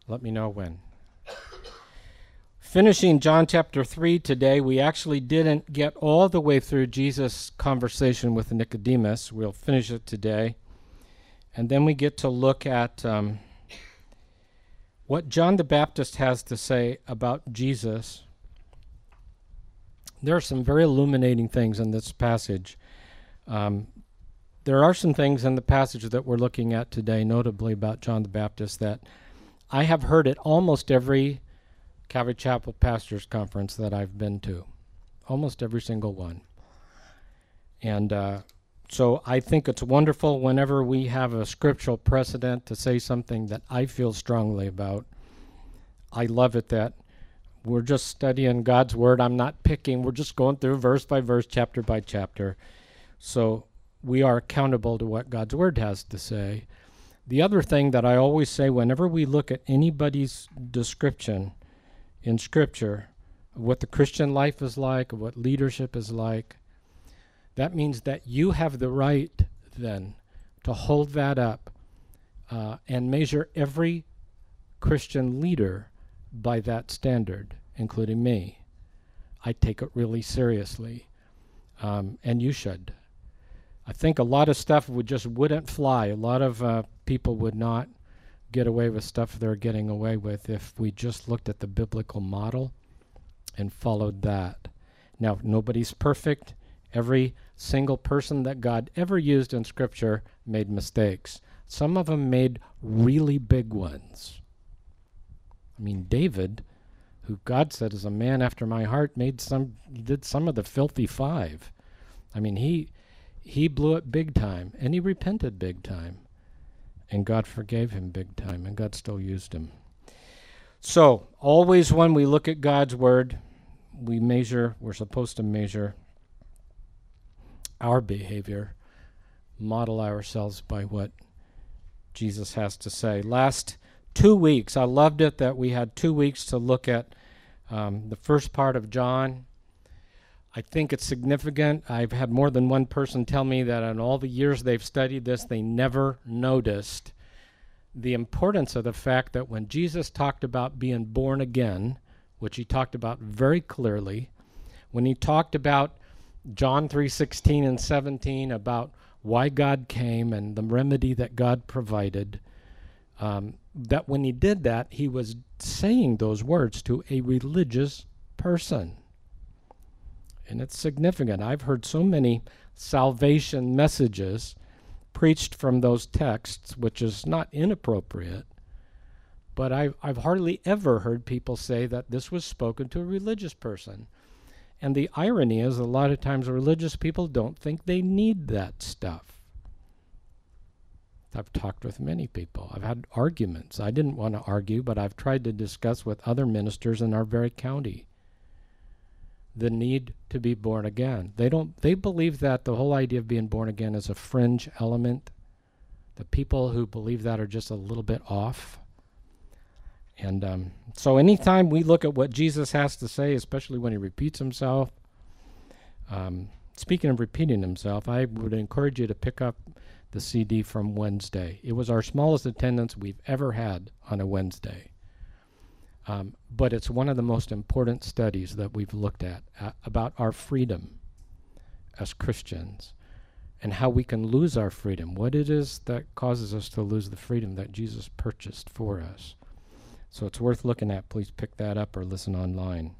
Let me know when. Finishing John chapter 3 today, we actually didn't get all the way through Jesus' conversation with Nicodemus. We'll finish it today. And then we get to look at what John the Baptist has to say about Jesus. There are some very illuminating things in this passage. There are some things in the passage that we're looking at today, notably about John the Baptist, that I have heard at almost every Calvary Chapel Pastors Conference that I've been to, almost every single one. And so I think it's wonderful whenever we have a scriptural precedent to say something that I feel strongly about. I love it that we're just studying God's Word. I'm not picking. We're just going through verse by verse, chapter by chapter. So we are accountable to what God's Word has to say. The other thing that I always say whenever we look at anybody's description in Scripture of what the Christian life is like, of what leadership is like, that means that you have the right then to hold that up and measure every Christian leader by that standard, including me. I take it really seriously, and you should. I think a lot of stuff wouldn't fly. A lot of people would not get away with stuff they're getting away with if we just looked at the biblical model and followed that. Now, nobody's perfect. Every single person that God ever used in Scripture made mistakes. Some of them made really big ones. I mean, David, who God said is a man after my heart, he did some of the filthy five. I mean, he blew it big time, and he repented big time. And God forgave him big time, and God still used him. So, always when we look at God's Word, we're supposed to measure our behavior, model ourselves by what Jesus has to say. Last 2 weeks, I loved it that we had 2 weeks to look at the first part of John. I think it's significant. I've had more than one person tell me that in all the years they've studied this, they never noticed the importance of the fact that when Jesus talked about being born again, which he talked about very clearly, when he talked about John 3:16 and 17 about why God came and the remedy that God provided, that when he did that, he was saying those words to a religious person. And it's significant. I've heard so many salvation messages preached from those texts, which is not inappropriate, but I've hardly ever heard people say that this was spoken to a religious person. And the irony is a lot of times religious people don't think they need that stuff. I've talked with many people. I've had arguments. I didn't want to argue, but I've tried to discuss with other ministers in our very county the need to be born again. They believe that the whole idea of being born again is a fringe element. The people who believe that are just a little bit off. And so anytime we look at what Jesus has to say, especially when he repeats himself, speaking of repeating himself, I would encourage you to pick up the CD from Wednesday. It was our smallest attendance we've ever had on a Wednesday. But it's one of the most important studies that we've looked at about our freedom as Christians and how we can lose our freedom, what it is that causes us to lose the freedom that Jesus purchased for us. So it's worth looking at. Please pick that up or listen online.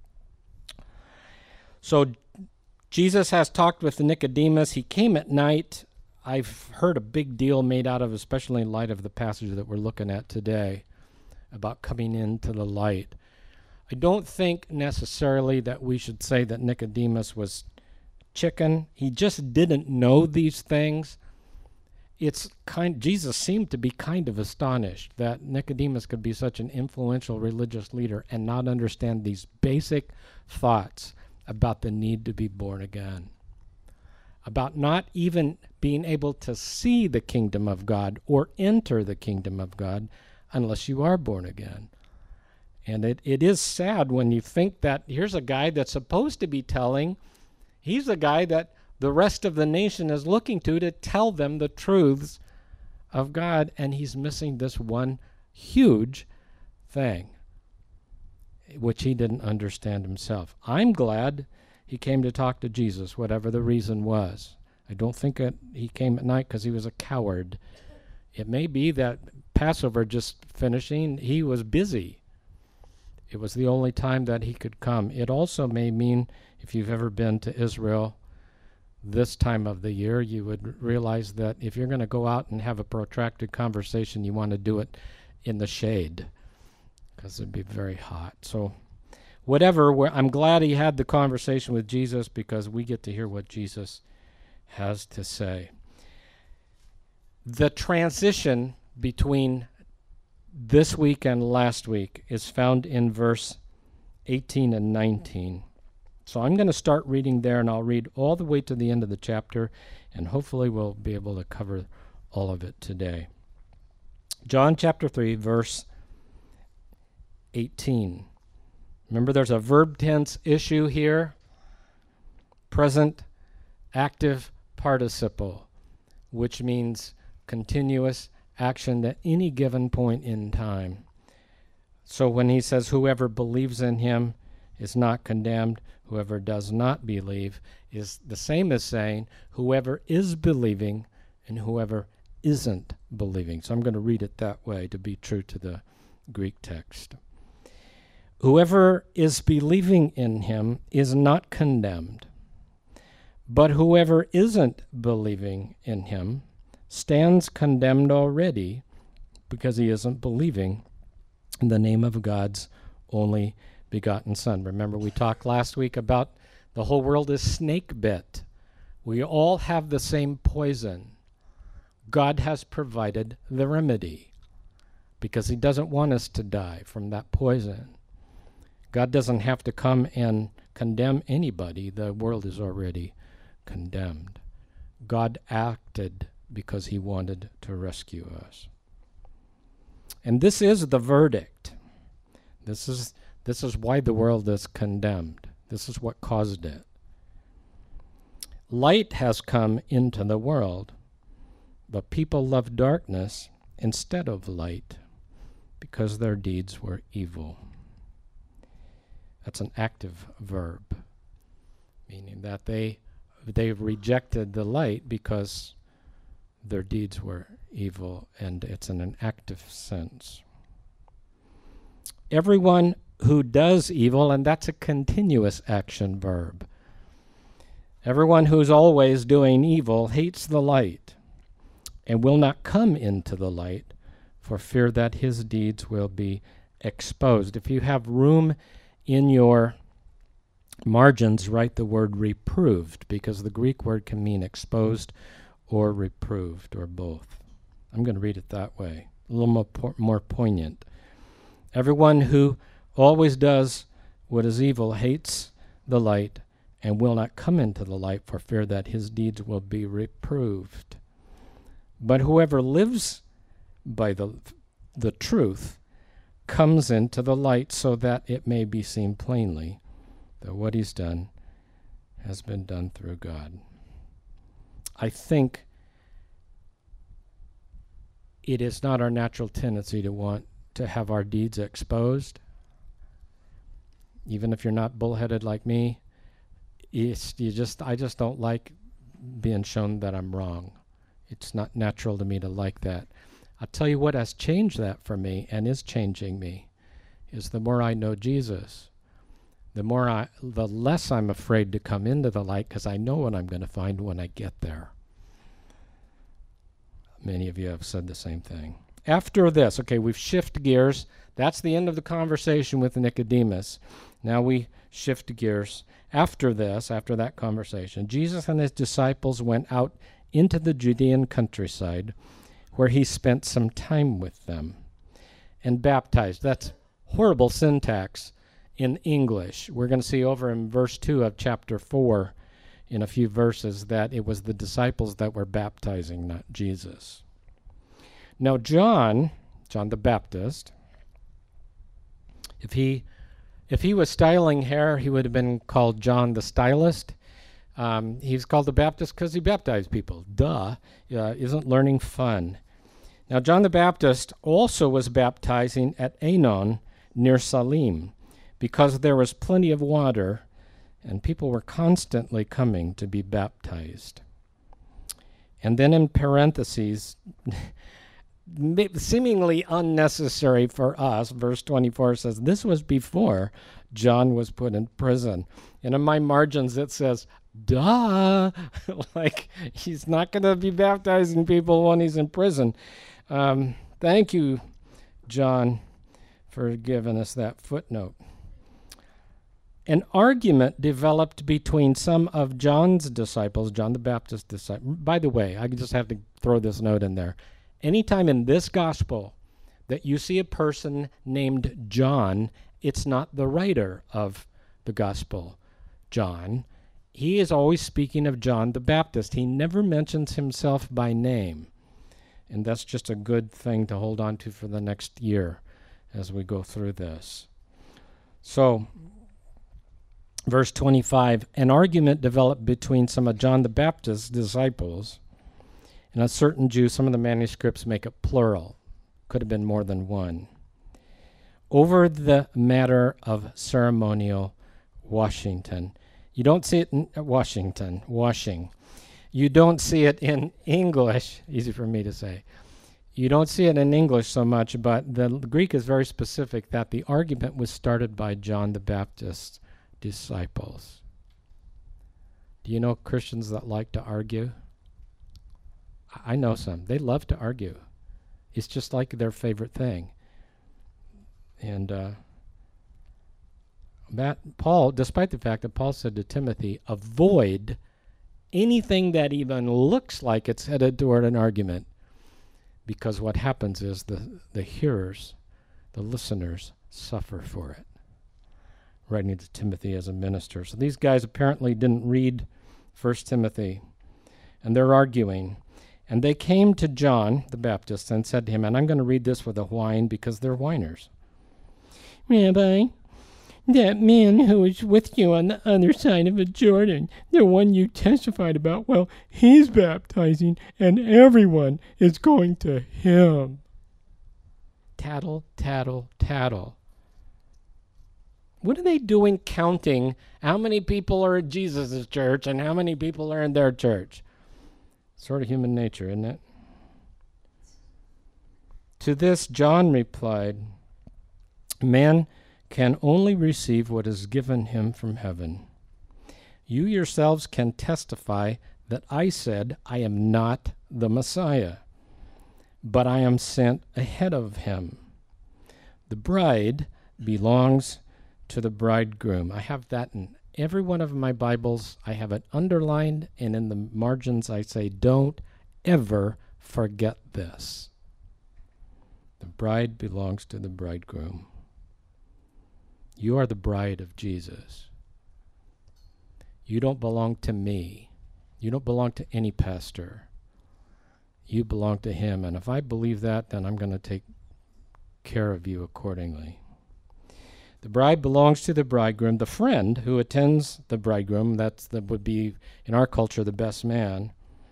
So Jesus has talked with Nicodemus. He came at night. I've heard a big deal made out of, especially in light of the passage that we're looking at today, about coming into the light. I don't think necessarily that we should say that Nicodemus was chicken. He just didn't know these things. Jesus seemed to be kind of astonished that Nicodemus could be such an influential religious leader and not understand these basic thoughts about the need to be born again, about not even being able to see the kingdom of God or enter the kingdom of God unless you are born again. And it is sad when you think that here's a guy that's supposed to be telling, he's a guy that the rest of the nation is looking to tell them the truths of God, and he's missing this one huge thing, which he didn't understand himself. I'm glad he came to talk to Jesus, whatever the reason was. I don't think he came at night because he was a coward. It may be that Passover just finishing, he was busy. It was the only time that he could come. It also may mean, if you've ever been to Israel this time of the year, you would realize that if you're going to go out and have a protracted conversation, you want to do it in the shade because it'd be very hot. So whatever, I'm glad he had the conversation with Jesus because we get to hear what Jesus has to say. The transition between this week and last week is found in verse 18 and 19. So I'm going to start reading there, and I'll read all the way to the end of the chapter, and hopefully we'll be able to cover all of it today. John chapter 3, verse 18. Remember, there's a verb tense issue here. Present active participle, which means continuous action at any given point in time. So when he says, whoever believes in him is not condemned, whoever does not believe is the same as saying whoever is believing and whoever isn't believing. So I'm going to read it that way to be true to the Greek text. Whoever is believing in him is not condemned, but whoever isn't believing in him stands condemned already because he isn't believing in the name of God's only begotten Son. Remember, we talked last week about the whole world is snake bit. We all have the same poison. God has provided the remedy because he doesn't want us to die from that poison. God doesn't have to come and condemn anybody. The world is already condemned. God acted because he wanted to rescue us. And this is the verdict. This is why the world is condemned. This is what caused it. Light has come into the world, but people love darkness instead of light because their deeds were evil. That's an active verb, meaning that they rejected the light because their deeds were evil, and it's in an active sense. Everyone who does evil, and that's a continuous action verb. Everyone who's always doing evil hates the light and will not come into the light for fear that his deeds will be exposed. If you have room in your margins, write the word reproved, because the Greek word can mean exposed or reproved or both. I'm going to read it that way, a little more poignant. Everyone who always does what is evil hates the light and will not come into the light for fear that his deeds will be reproved. But whoever lives by the truth comes into the light so that it may be seen plainly that what he's done has been done through God. I think it is not our natural tendency to want to have our deeds exposed. Even if you're not bullheaded like me, I just don't like being shown that I'm wrong. It's not natural to me to like that. I'll tell you what has changed that for me and is changing me is the more I know Jesus, the less I'm afraid to come into the light because I know what I'm going to find when I get there. Many of you have said the same thing. After this, okay, we've shifted gears. That's the end of the conversation with Nicodemus. Now we shift gears. After that conversation, Jesus and his disciples went out into the Judean countryside where he spent some time with them and baptized. That's horrible syntax in English. We're going to see over in verse 2 of chapter 4 in a few verses that it was the disciples that were baptizing, not Jesus. Now John the Baptist, if he was styling hair, he would have been called John the Stylist. He's called the Baptist because he baptized people. Duh. Isn't learning fun? Now John the Baptist also was baptizing at Aenon near Salim, because there was plenty of water, and people were constantly coming to be baptized. And then in parentheses, seemingly unnecessary for us, verse 24 says, this was before John was put in prison. And in my margins it says, duh, like he's not going to be baptizing people when he's in prison. Thank you, John, for giving us that footnote. An argument developed between some of John's disciples, John the Baptist's disciples. By the way, I just have to throw this note in there. Anytime in this gospel that you see a person named John, it's not the writer of the gospel, John. He is always speaking of John the Baptist. He never mentions himself by name. And that's just a good thing to hold on to for the next year as we go through this. So, verse 25, an argument developed between some of John the Baptist's disciples and a certain Jew. Some of the manuscripts make it plural. Could have been more than one. Over the matter of ceremonial washing. You don't see it in washing. You don't see it in English, easy for me to say. You don't see it in English so much, but the Greek is very specific that the argument was started by John the Baptist's disciples. Do you know Christians that like to argue? I know some. They love to argue. It's just like their favorite thing. And Paul, despite the fact that Paul said to Timothy, avoid anything that even looks like it's headed toward an argument, because what happens is the hearers, the listeners, suffer for it. Writing to Timothy as a minister. So these guys apparently didn't read 1 Timothy, and they're arguing. And they came to John the Baptist and said to him, and I'm going to read this with a whine because they're whiners. Rabbi, that man who was with you on the other side of the Jordan, the one you testified about, well, he's baptizing and everyone is going to him. Tattle, tattle, tattle. What are they doing counting how many people are in Jesus' church and how many people are in their church? Sort of human nature, isn't it? To this, John replied, man can only receive what is given him from heaven. You yourselves can testify that I said I am not the Messiah, but I am sent ahead of him. The bride belongs to the bridegroom. I have that in every one of my Bibles. I have it underlined, and in the margins I say, don't ever forget this. The bride belongs to the bridegroom. You are the bride of Jesus. You don't belong to me. You don't belong to any pastor. You belong to him, and if I believe that, then I'm going to take care of you accordingly. The bride belongs to the bridegroom. The friend who attends the bridegroom, that would be, in our culture, the best man,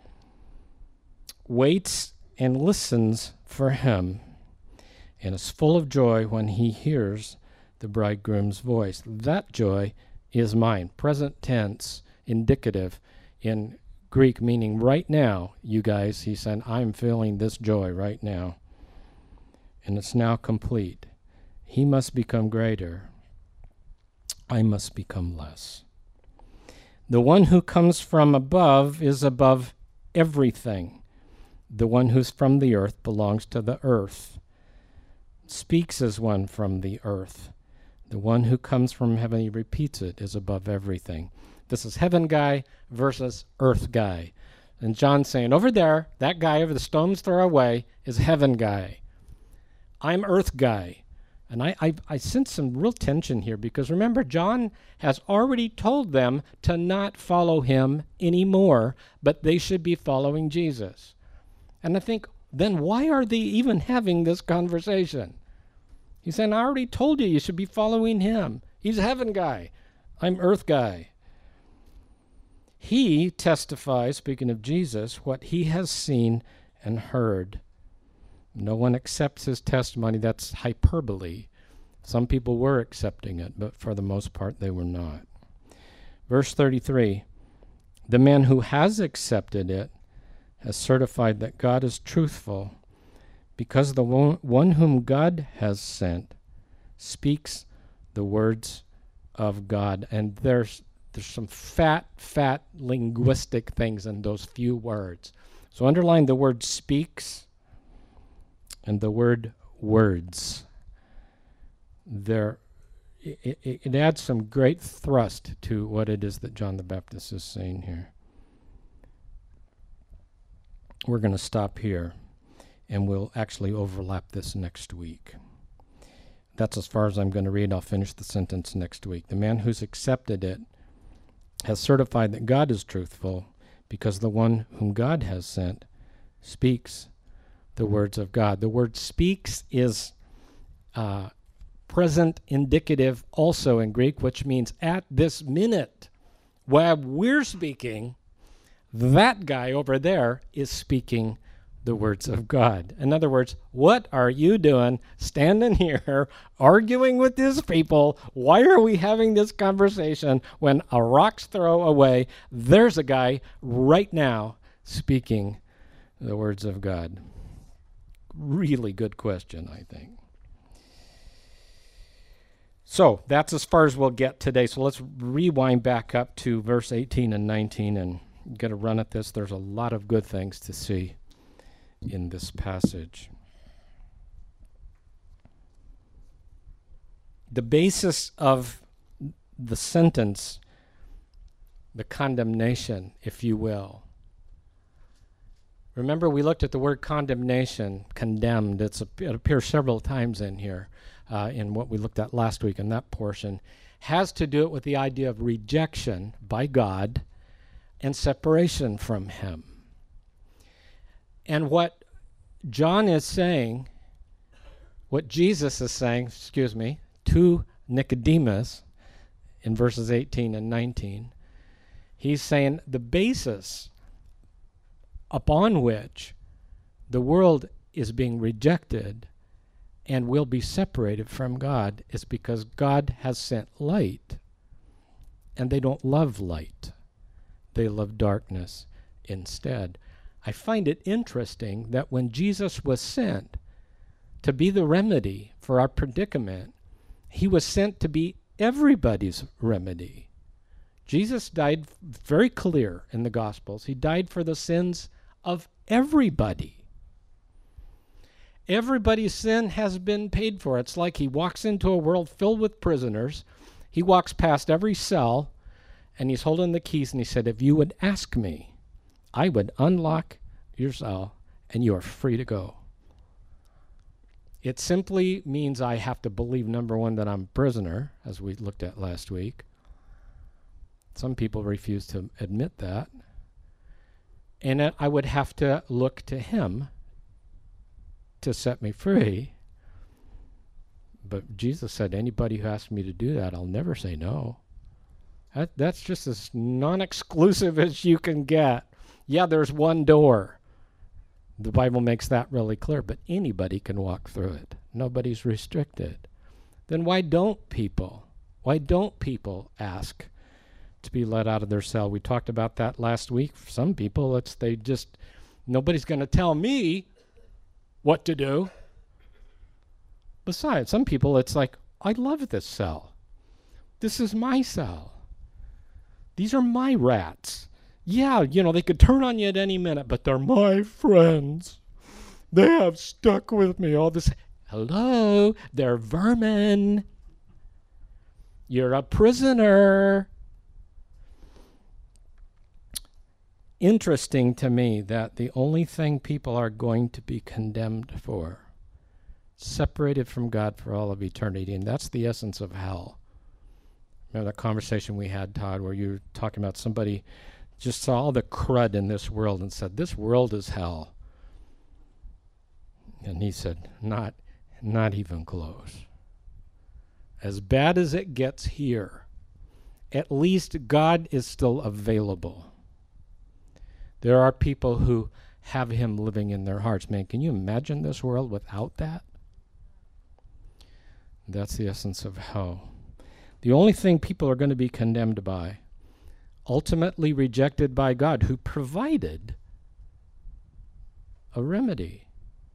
waits and listens for him and is full of joy when he hears the bridegroom's voice. That joy is mine. Present tense, indicative in Greek, meaning right now, you guys, he said, I'm feeling this joy right now. And it's now complete. He must become greater. I must become less. The one who comes from above is above everything. The one who's from the earth belongs to the earth. Speaks as one from the earth. The one who comes from heaven, he repeats it, is above everything. This is heaven guy versus earth guy. And John's saying, over there, that guy over the stone's throw away is heaven guy. I'm earth guy. And I sense some real tension here because remember, John has already told them to not follow him anymore, but they should be following Jesus. And I think, then why are they even having this conversation? He's saying, I already told you should be following him. He's a heaven guy. I'm earth guy. He testifies, speaking of Jesus, what he has seen and heard. No one accepts his testimony. That's hyperbole. Some people were accepting it, but for the most part they were not. Verse 33, the man who has accepted it has certified that God is truthful, because the one whom God has sent speaks the words of God. And there's some fat linguistic things in those few words. So underline the word speaks and the word words. It adds some great thrust to what it is that John the Baptist is saying here. We're going to stop here, and we'll actually overlap this next week. That's as far as I'm going to read. I'll finish the sentence next week. The man who's accepted it has certified that God is truthful, because the one whom God has sent speaks the words of God. The word speaks is present indicative also in Greek, which means at this minute, while we're speaking, that guy over there is speaking the words of God. In other words, what are you doing standing here arguing with these people? Why are we having this conversation when a rock's throw away, there's a guy right now speaking the words of God? Really good question, I think. So that's as far as we'll get today. So let's rewind back up to verse 18 and 19 and get a run at this. There's a lot of good things to see in this passage. The basis of the sentence, the condemnation, if you will. Remember, we looked at the word condemnation, condemned. It appears several times in here in what we looked at last week in that portion. Has to do it with the idea of rejection by God and separation from him. And what John is saying, what Jesus is saying, to Nicodemus in verses 18 and 19, he's saying the basis upon which the world is being rejected and will be separated from God is because God has sent light, and they don't love light. They love darkness instead. I find it interesting that when Jesus was sent to be the remedy for our predicament, he was sent to be everybody's remedy. Jesus died very clear in the Gospels. He died for the sins of everybody. Everybody's sin has been paid for. It's like he walks into a world filled with prisoners. He walks past every cell, and he's holding the keys, and he said, if you would ask me, I would unlock your cell, and you are free to go. It simply means I have to believe, number one, that I'm a prisoner, as we looked at last week. Some people refuse to admit that. And I would have to look to him to set me free. But Jesus said, anybody who asks me to do that, I'll never say no. That's just as non-exclusive as you can get. Yeah, there's one door. The Bible makes that really clear, but anybody can walk through it. Nobody's restricted. Then why don't people ask to be let out of their cell? We talked about that last week. For some people, nobody's going to tell me what to do. Besides, some people, it's like, I love this cell. This is my cell. These are my rats. Yeah, they could turn on you at any minute, but they're my friends. They have stuck with me all this. Hello, they're vermin. You're a prisoner. Interesting to me that the only thing people are going to be condemned for, separated from God for all of eternity, and that's the essence of hell. Remember that conversation we had, Todd, where you were talking about somebody just saw all the crud in this world and said, this world is hell. And he said, not even close. As bad as it gets here, at least God is still available. There are people who have him living in their hearts. Man, can you imagine this world without that? That's the essence of hell. The only thing people are going to be condemned by, ultimately rejected by God, who provided a remedy.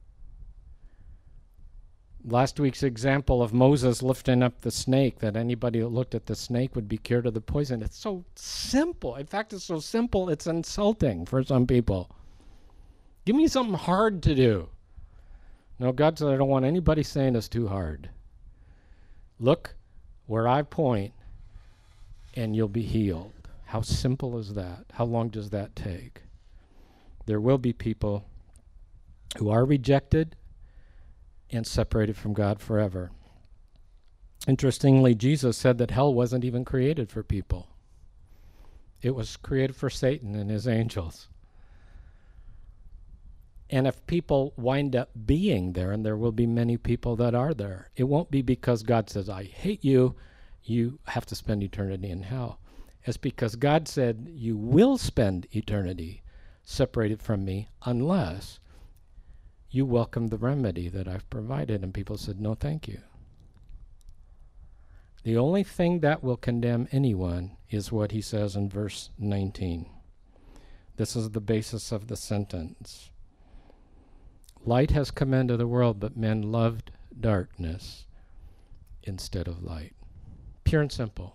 Last week's example of Moses lifting up the snake, that anybody that looked at the snake would be cured of the poison. It's so simple. In fact, it's so simple, it's insulting for some people. Give me something hard to do. No, God said, I don't want anybody saying it's too hard. Look where I point, and you'll be healed. How simple is that? How long does that take? There will be people who are rejected and separated from God forever. Interestingly, Jesus said that hell wasn't even created for people. It was created for Satan and his angels. And if people wind up being there, and there will be many people that are there, it won't be because God says, I hate you, you have to spend eternity in hell. It's because God said, you will spend eternity separated from me unless you welcome the remedy that I've provided. And people said, no, thank you. The only thing that will condemn anyone is what he says in verse 19. This is the basis of the sentence. Light has come into the world, but men loved darkness instead of light. Pure and simple.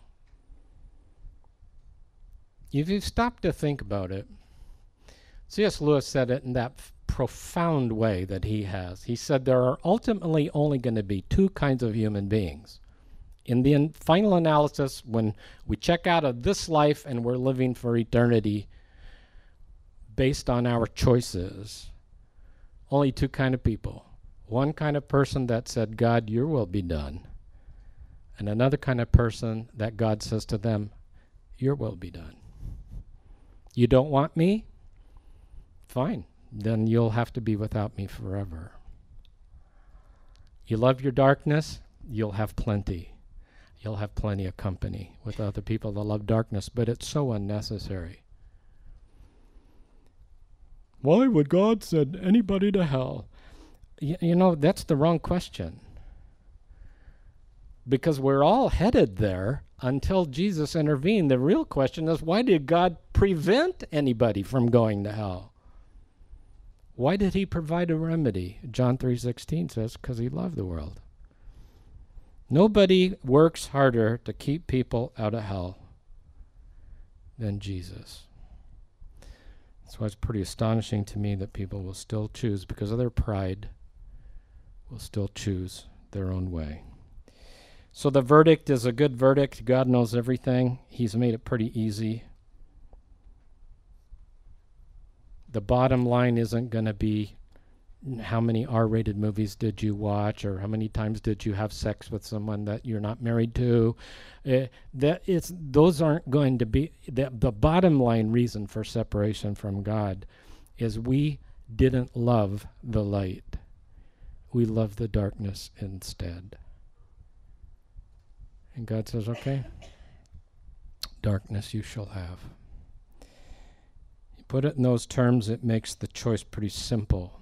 If you stop to think about it, C.S. Lewis said it in that profound way that he has. He said there are ultimately only going to be two kinds of human beings. In the final analysis, when we check out of this life and we're living for eternity based on our choices, only two kind of people. One kind of person that said, God, your will be done. And another kind of person that God says to them, your will be done. You don't want me? Fine. Then you'll have to be without me forever. You love your darkness? You'll have plenty. You'll have plenty of company with other people that love darkness, but it's so unnecessary. Why would God send anybody to hell? You know, that's the wrong question. Because we're all headed there until Jesus intervened. The real question is, why did God prevent anybody from going to hell? Why did he provide a remedy? John 3:16 says, because he loved the world. Nobody works harder to keep people out of hell than Jesus. That's why it's pretty astonishing to me that people will still choose, because of their pride, will still choose their own way. So the verdict is a good verdict. God knows everything. He's made it pretty easy. The bottom line isn't going to be how many R-rated movies did you watch, or how many times did you have sex with someone that you're not married to. Those aren't going to be the bottom line. Reason for separation from God is we didn't love the light. We loved the darkness instead. And God says, okay, darkness you shall have. You put it in those terms, it makes the choice pretty simple.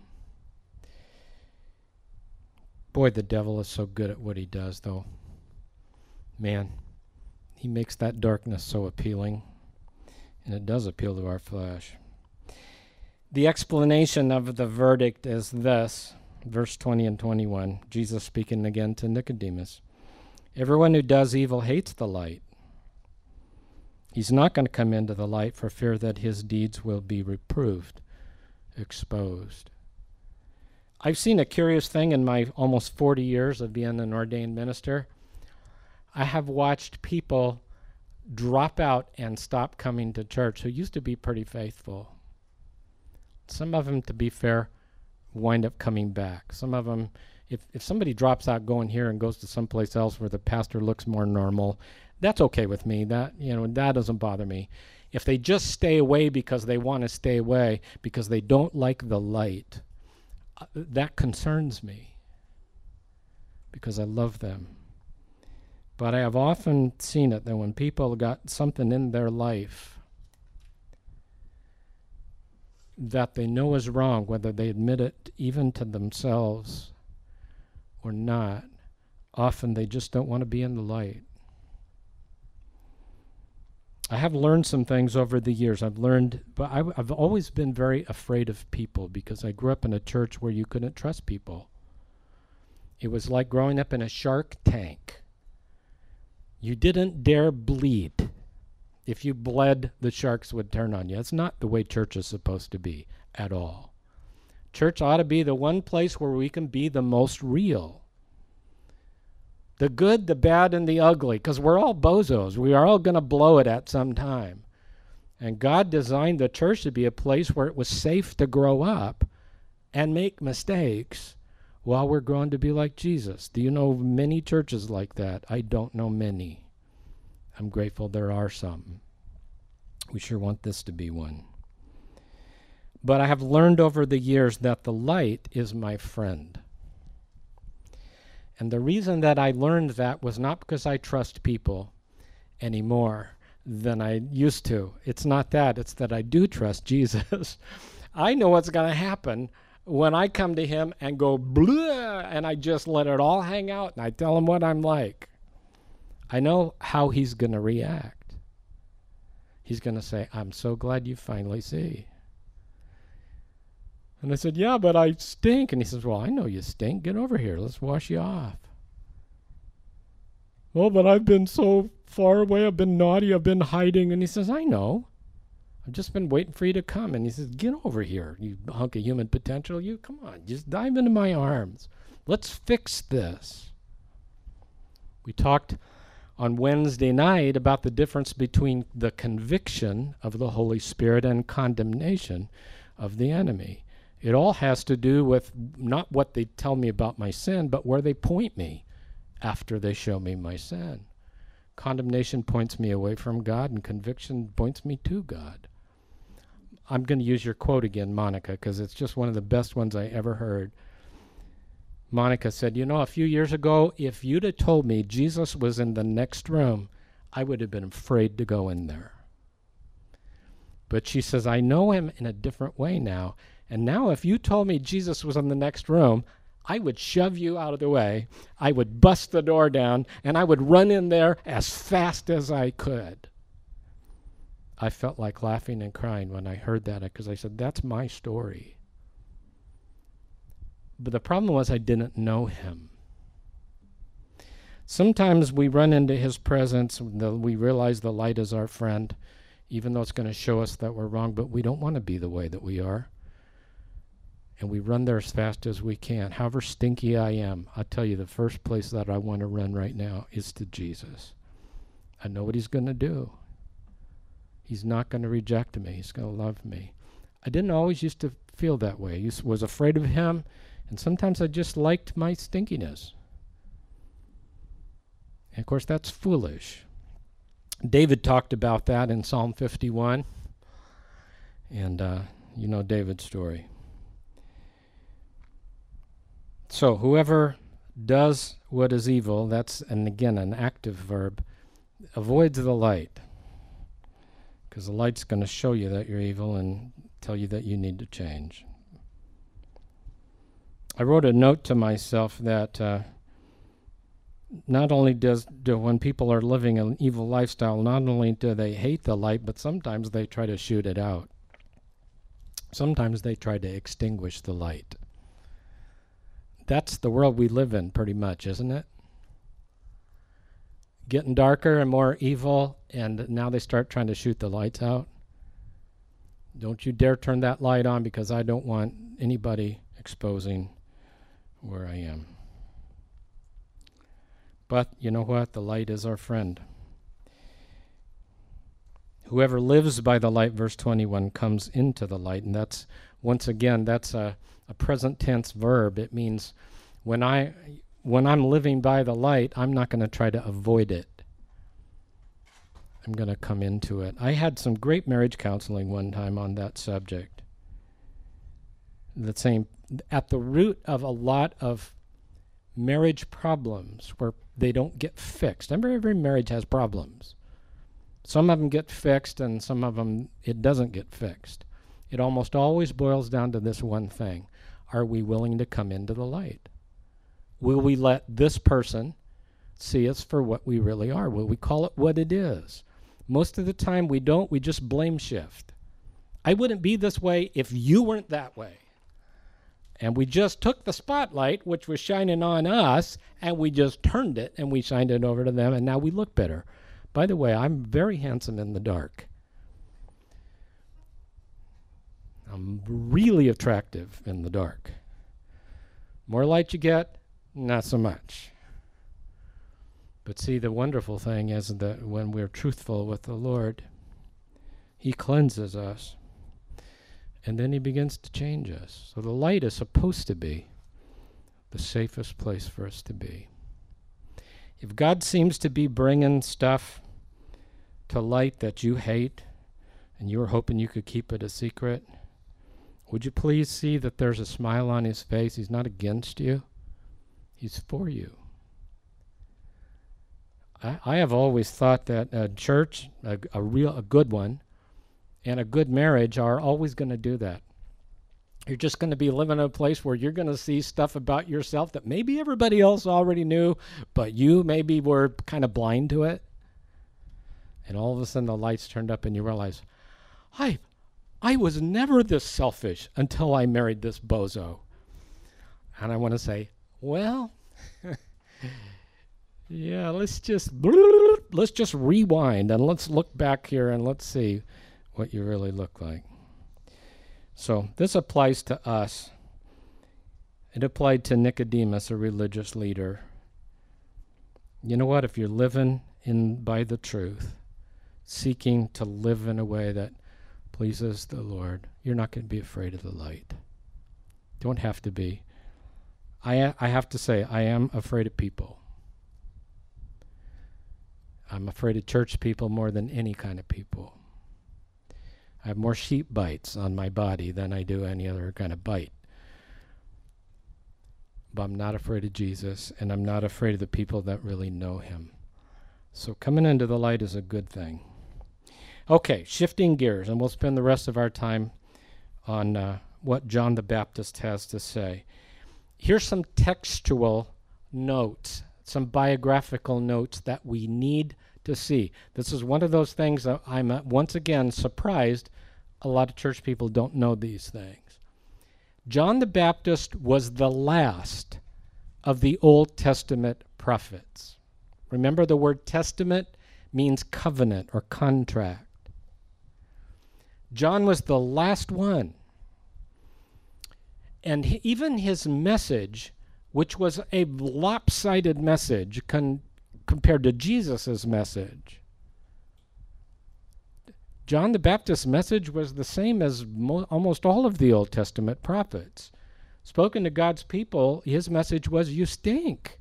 Boy, the devil is so good at what he does, though. Man, he makes that darkness so appealing, and it does appeal to our flesh. The explanation of the verdict is this, verse 20 and 21, Jesus speaking again to Nicodemus. Everyone who does evil hates the light. He's not going to come into the light for fear that his deeds will be reproved, exposed. I've seen a curious thing in my almost 40 years of being an ordained minister. I have watched people drop out and stop coming to church who used to be pretty faithful. Some of them, to be fair, wind up coming back. Some of them, if somebody drops out going here and goes to someplace else where the pastor looks more normal, that's okay with me. That doesn't bother me. If they just stay away because they want to stay away, because they don't like the light, that concerns me, because I love them. But I have often seen it that when people got something in their life that they know is wrong, whether they admit it even to themselves or not, often they just don't want to be in the light. I have learned some things over the years. But I've always been very afraid of people because I grew up in a church where you couldn't trust people. It was like growing up in a shark tank. You didn't dare bleed. If you bled, the sharks would turn on you. That's not the way church is supposed to be at all. Church ought to be the one place where we can be the most real. The good, the bad, and the ugly, because we're all bozos. We are all going to blow it at some time. And God designed the church to be a place where it was safe to grow up and make mistakes while we're growing to be like Jesus. Do you know many churches like that? I don't know many. I'm grateful there are some. We sure want this to be one. But I have learned over the years that the light is my friend. And the reason that I learned that was not because I trust people any more than I used to. It's not that. It's that I do trust Jesus. I know what's going to happen when I come to him and go blah, and I just let it all hang out and I tell him what I'm like. I know how he's going to react. He's going to say, I'm so glad you finally see. And I said, yeah, but I stink. And he says, well, I know you stink. Get over here. Let's wash you off. Well, but I've been so far away. I've been naughty. I've been hiding. And he says, I know. I've just been waiting for you to come. And he says, get over here, you hunk of human potential. You, come on, just dive into my arms. Let's fix this. We talked on Wednesday night about the difference between the conviction of the Holy Spirit and condemnation of the enemy. It all has to do with not what they tell me about my sin, but where they point me after they show me my sin. Condemnation points me away from God, and conviction points me to God. I'm going to use your quote again, Monica, because it's just one of the best ones I ever heard. Monica said, you know, a few years ago, if you'd have told me Jesus was in the next room, I would have been afraid to go in there. But she says, I know him in a different way now. And now if you told me Jesus was in the next room, I would shove you out of the way. I would bust the door down, and I would run in there as fast as I could. I felt like laughing and crying when I heard that, because I said, that's my story. But the problem was I didn't know him. Sometimes we run into his presence, we realize the light is our friend, even though it's going to show us that we're wrong, but we don't want to be the way that we are. And we run there as fast as we can. However stinky I am, I'll tell you, the first place that I want to run right now is to Jesus. I know what he's going to do. He's not going to reject me. He's going to love me. I didn't always used to feel that way. I was afraid of him, and sometimes I just liked my stinkiness. And of course, that's foolish. David talked about that in Psalm 51. And you know David's story. So whoever does what is evil, that's, and again, an active verb, avoids the light. Because the light's going to show you that you're evil and tell you that you need to change. I wrote a note to myself that not only when people are living an evil lifestyle, not only do they hate the light, but sometimes they try to shoot it out. Sometimes they try to extinguish the light. That's the world we live in pretty much, isn't it? Getting darker and more evil, and now they start trying to shoot the lights out. Don't you dare turn that light on, because I don't want anybody exposing where I am. But you know what? The light is our friend. Whoever lives by the light, verse 21, comes into the light. And that's, once again, that's a present tense verb. It means when I'm living by the light, I'm not going to try to avoid it. I'm going to come into it. I had some great marriage counseling one time on that subject. The same, at the root of a lot of marriage problems where they don't get fixed. Every marriage has problems. Some of them get fixed, and some of them it doesn't get fixed. It almost always boils down to this one thing. Are we willing to come into the light? Will we let this person see us for what we really are. Will we call it what it is? Most of the time we don't. We just blame shift. I wouldn't be this way if you weren't that way. And we just took the spotlight, which was shining on us, and we just turned it and we shined it over to them, and now we look better. By the way, I'm very handsome in the dark. I'm really attractive in the dark. More light you get, not so much. But see, the wonderful thing is that when we're truthful with the Lord, He cleanses us. And then He begins to change us. So the light is supposed to be the safest place for us to be. If God seems to be bringing stuff to light that you hate, and you were hoping you could keep it a secret, would you please see that there's a smile on His face? He's not against you. He's for you. I have always thought that a church, a good one, and a good marriage are always going to do that. You're just going to be living in a place where you're going to see stuff about yourself that maybe everybody else already knew, but you maybe were kind of blind to it. And all of a sudden the lights turned up and you realize, I was never this selfish until I married this bozo. And I want to say, well, yeah, let's just rewind and let's look back here and let's see what you really look like. So this applies to us. It applied to Nicodemus, a religious leader. You know what? If you're living by the truth, seeking to live in a way that pleases the Lord, you're not going to be afraid of the light. Don't have to be. I have to say, I am afraid of people. I'm afraid of church people more than any kind of people. I have more sheep bites on my body than I do any other kind of bite. But I'm not afraid of Jesus, and I'm not afraid of the people that really know Him. So coming into the light is a good thing. Okay, shifting gears, and we'll spend the rest of our time on what John the Baptist has to say. Here's some textual notes, some biographical notes that we need to see. This is one of those things that I'm once again surprised a lot of church people don't know these things. John the Baptist was the last of the Old Testament prophets. Remember, the word testament means covenant or contract. John was the last one. And even his message, which was a lopsided message compared to Jesus' message, John the Baptist's message was the same as almost all of the Old Testament prophets. Spoken to God's people, his message was, you stink.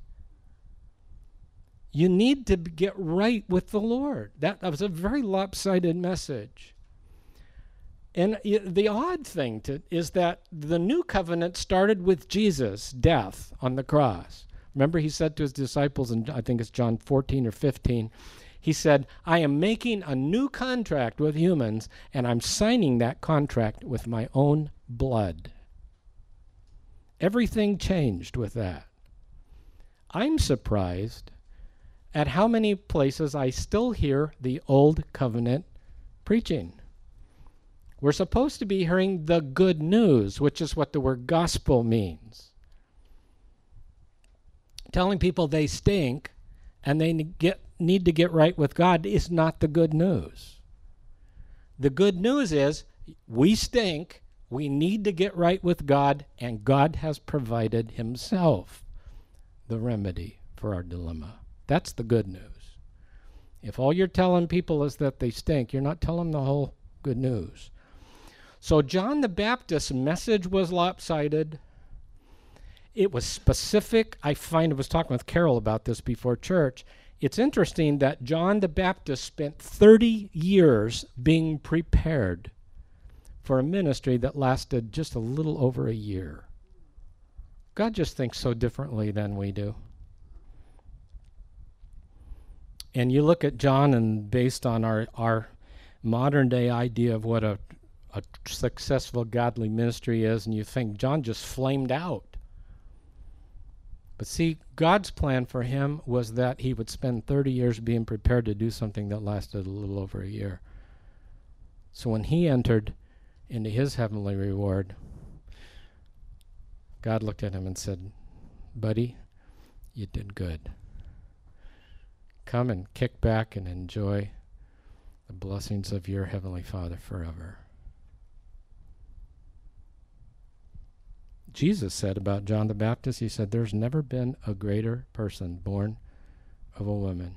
You need to get right with the Lord. That was a very lopsided message. And the odd thing is that the new covenant started with Jesus' death on the cross. Remember, he said to his disciples, and I think it's John 14 or 15, he said, I am making a new contract with humans, and I'm signing that contract with my own blood. Everything changed with that. I'm surprised at how many places I still hear the old covenant preaching. We're supposed to be hearing the good news, which is what the word gospel means. Telling people they stink and they need to get right with God is not the good news. The good news is we stink, we need to get right with God, and God has provided Himself the remedy for our dilemma. That's the good news. If all you're telling people is that they stink, you're not telling the whole good news. So John the Baptist's message was lopsided. It was specific. I was talking with Carol about this before church. It's interesting that John the Baptist spent 30 years being prepared for a ministry that lasted just a little over a year. God just thinks so differently than we do. And you look at John, and based on our modern day idea of what a successful godly ministry is, and you think John just flamed out. But see, God's plan for him was that he would spend 30 years being prepared to do something that lasted a little over a year. So when he entered into his heavenly reward, God looked at him and said, buddy, you did good. Come and kick back and enjoy the blessings of your Heavenly Father forever. Jesus said about John the Baptist, he said, there's never been a greater person born of a woman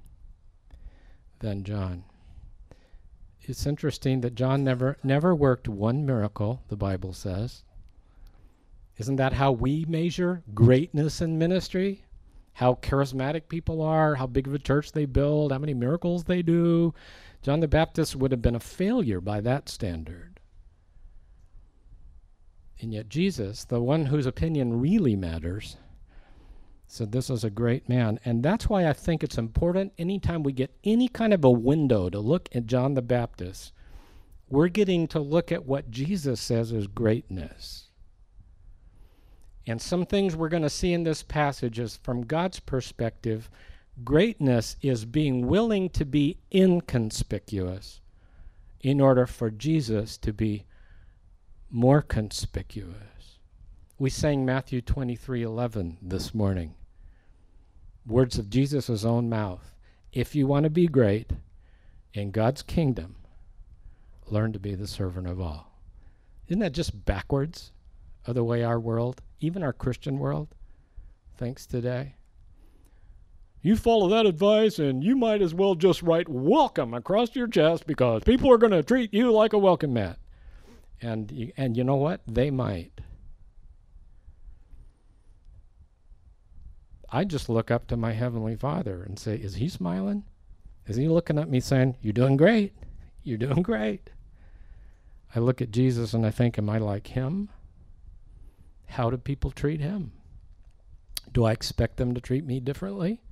than John. It's interesting that John never worked one miracle, the Bible says. Isn't that how we measure greatness in ministry? How charismatic people are, how big of a church they build, how many miracles they do. John the Baptist would have been a failure by that standard. And yet Jesus, the one whose opinion really matters, said this is a great man. And that's why I think it's important anytime we get any kind of a window to look at John the Baptist, we're getting to look at what Jesus says is greatness. And some things we're going to see in this passage is from God's perspective, greatness is being willing to be inconspicuous in order for Jesus to be more conspicuous. We sang Matthew 23:11 this morning. Words of Jesus' own mouth. If you want to be great in God's kingdom, learn to be the servant of all. Isn't that just backwards of the way our world, even our Christian world, thinks today? You follow that advice and you might as well just write welcome across your chest because people are going to treat you like a welcome mat. And you know what? They might. I just look up to my Heavenly Father and say, is he smiling? Is he looking at me saying, you're doing great? You're doing great. I look at Jesus and I think, am I like him? How do people treat him? Do I expect them to treat me differently?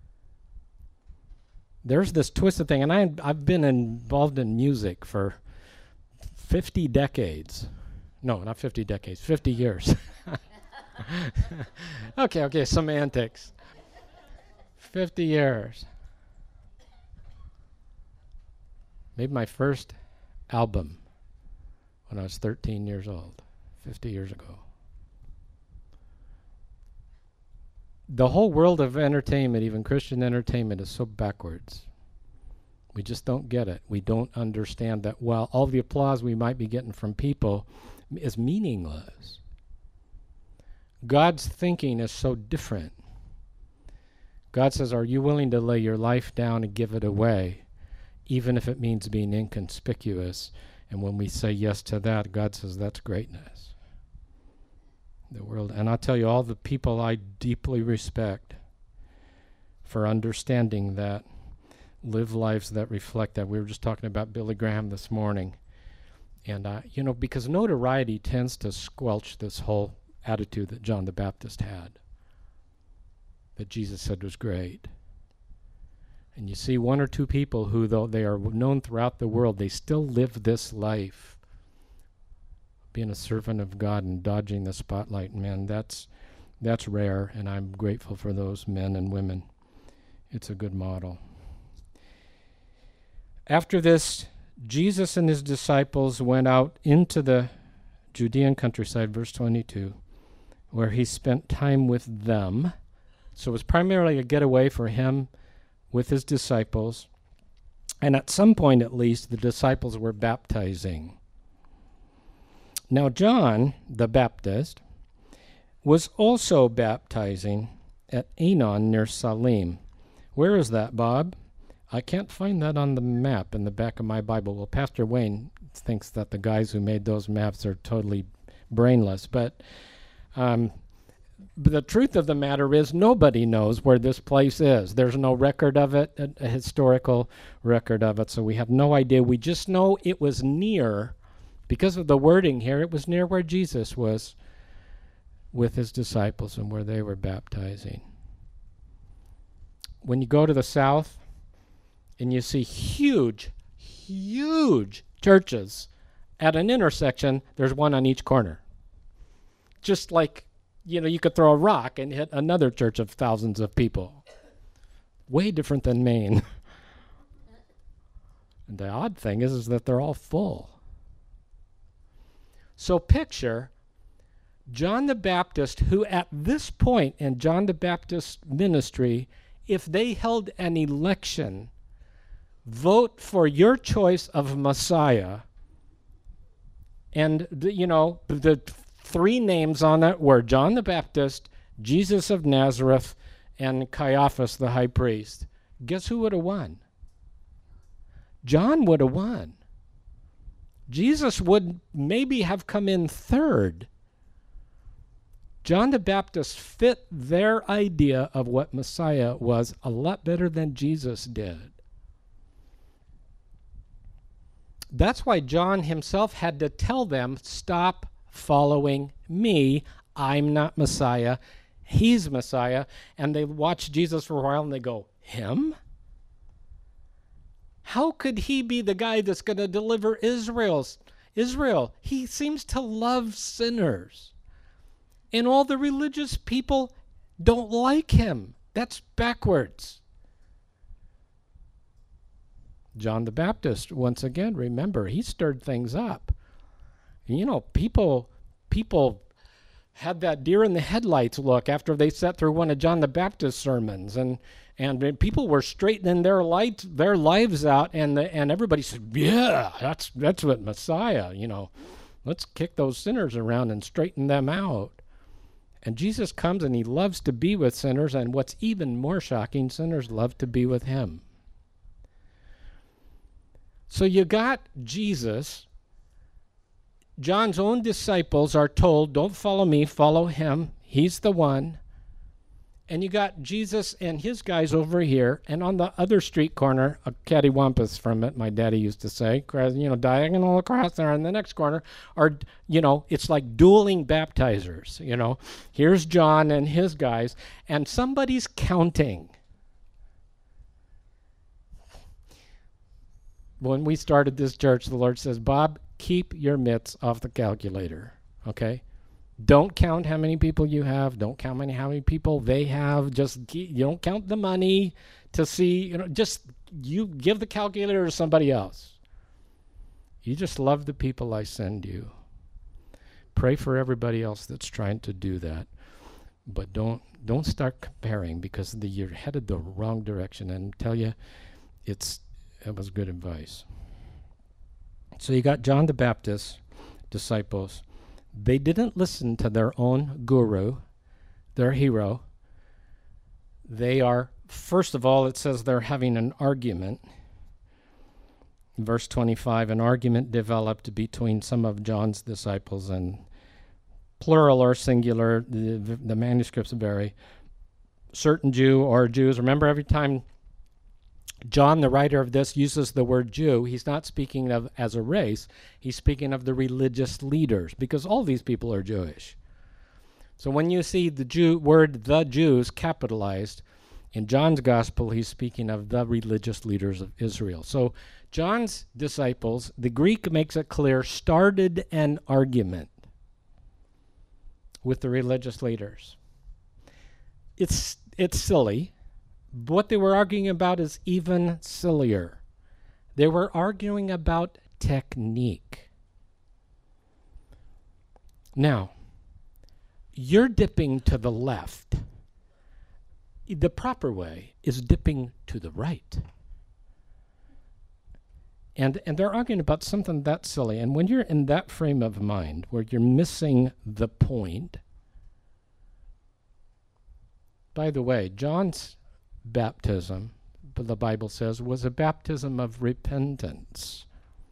There's this twisted thing, and I've been involved in music for 50 decades. No, not 50 decades, 50 years. Okay, semantics. 50 years. Made my first album when I was 13 years old, 50 years ago. The whole world of entertainment, even Christian entertainment, is so backwards. We just don't get it. We don't understand that while all the applause we might be getting from people is meaningless, God's thinking is so different. God says, are you willing to lay your life down and give it away, even if it means being inconspicuous? And when we say yes to that, God says that's greatness. The world, and I'll tell you, all the people I deeply respect for understanding that, live lives that reflect that. We were just talking about Billy Graham this morning. And, because notoriety tends to squelch this whole attitude that John the Baptist had, that Jesus said was great. And you see one or two people who, though they are known throughout the world, they still live this life, being a servant of God and dodging the spotlight. Man, that's rare, and I'm grateful for those men and women. It's a good model. After this, Jesus and his disciples went out into the Judean countryside, verse 22, where he spent time with them. So it was primarily a getaway for him with his disciples. And at some point, at least, the disciples were baptizing. Now, John the Baptist was also baptizing at Aenon near Salim. Where is that, Bob? I can't find that on the map in the back of my Bible. Well, Pastor Wayne thinks that the guys who made those maps are totally brainless. But the truth of the matter is nobody knows where this place is. There's no record of it, a historical record of it, so we have no idea. We just know it was near, because of the wording here, it was near where Jesus was with his disciples and where they were baptizing. When you go to the south, and you see huge churches at an intersection, there's one on each corner. Just like you could throw a rock and hit another church of thousands of people. Way different than Maine. And the odd thing is that they're all full. So picture John the Baptist, who at this point in John the Baptist's ministry, if they held an election, vote for your choice of Messiah, and the three names on it were John the Baptist, Jesus of Nazareth, and Caiaphas the high priest. Guess who would have won? John would have won. Jesus would maybe have come in third. John the Baptist fit their idea of what Messiah was a lot better than Jesus did. That's why John himself had to tell them, stop following me. I'm not Messiah. He's Messiah. And they watch Jesus for a while and they go, him? How could he be the guy that's going to deliver Israel? He seems to love sinners. And all the religious people don't like him. That's backwards. John the Baptist, once again, remember, he stirred things up. People had that deer in the headlights look after they sat through one of John the Baptist's sermons, and people were straightening their lives out, and everybody said, yeah, that's what Messiah, let's kick those sinners around and straighten them out. And Jesus comes and he loves to be with sinners, and what's even more shocking, sinners love to be with him. So you got Jesus. John's own disciples are told, don't follow me, follow him. He's the one. And you got Jesus and his guys over here, and on the other street corner, a cattywampus from it, my daddy used to say, diagonal across there in the next corner, are, it's like dueling baptizers, Here's John and his guys, and somebody's counting. When we started this church, the Lord says, Bob, keep your mitts off the calculator, okay? Don't count how many people you have. Don't count how many people they have. You don't count the money to see, you give the calculator to somebody else. You just love the people I send you. Pray for everybody else that's trying to do that. But don't start comparing, because you're headed the wrong direction. And tell you, it was good advice. So you got John the Baptist disciples. They didn't listen to their own guru, their hero. They are, first of all, it says they're having an argument. In verse 25, an argument developed between some of John's disciples, and plural or singular, the manuscripts vary. Certain Jew or Jews. Remember, every time John, the writer of this, uses the word Jew, he's not speaking of as a race. He's speaking of the religious leaders, because all these people are Jewish. So when you see the word the Jews capitalized, in John's gospel, he's speaking of the religious leaders of Israel. So John's disciples, the Greek makes it clear, started an argument with the religious leaders. It's silly. What they were arguing about is even sillier. They were arguing about technique. Now, you're dipping to the left. The proper way is dipping to the right. And they're arguing about something that silly. And when you're in that frame of mind, where you're missing the point. By the way, John's baptism, the Bible says, was a baptism of repentance.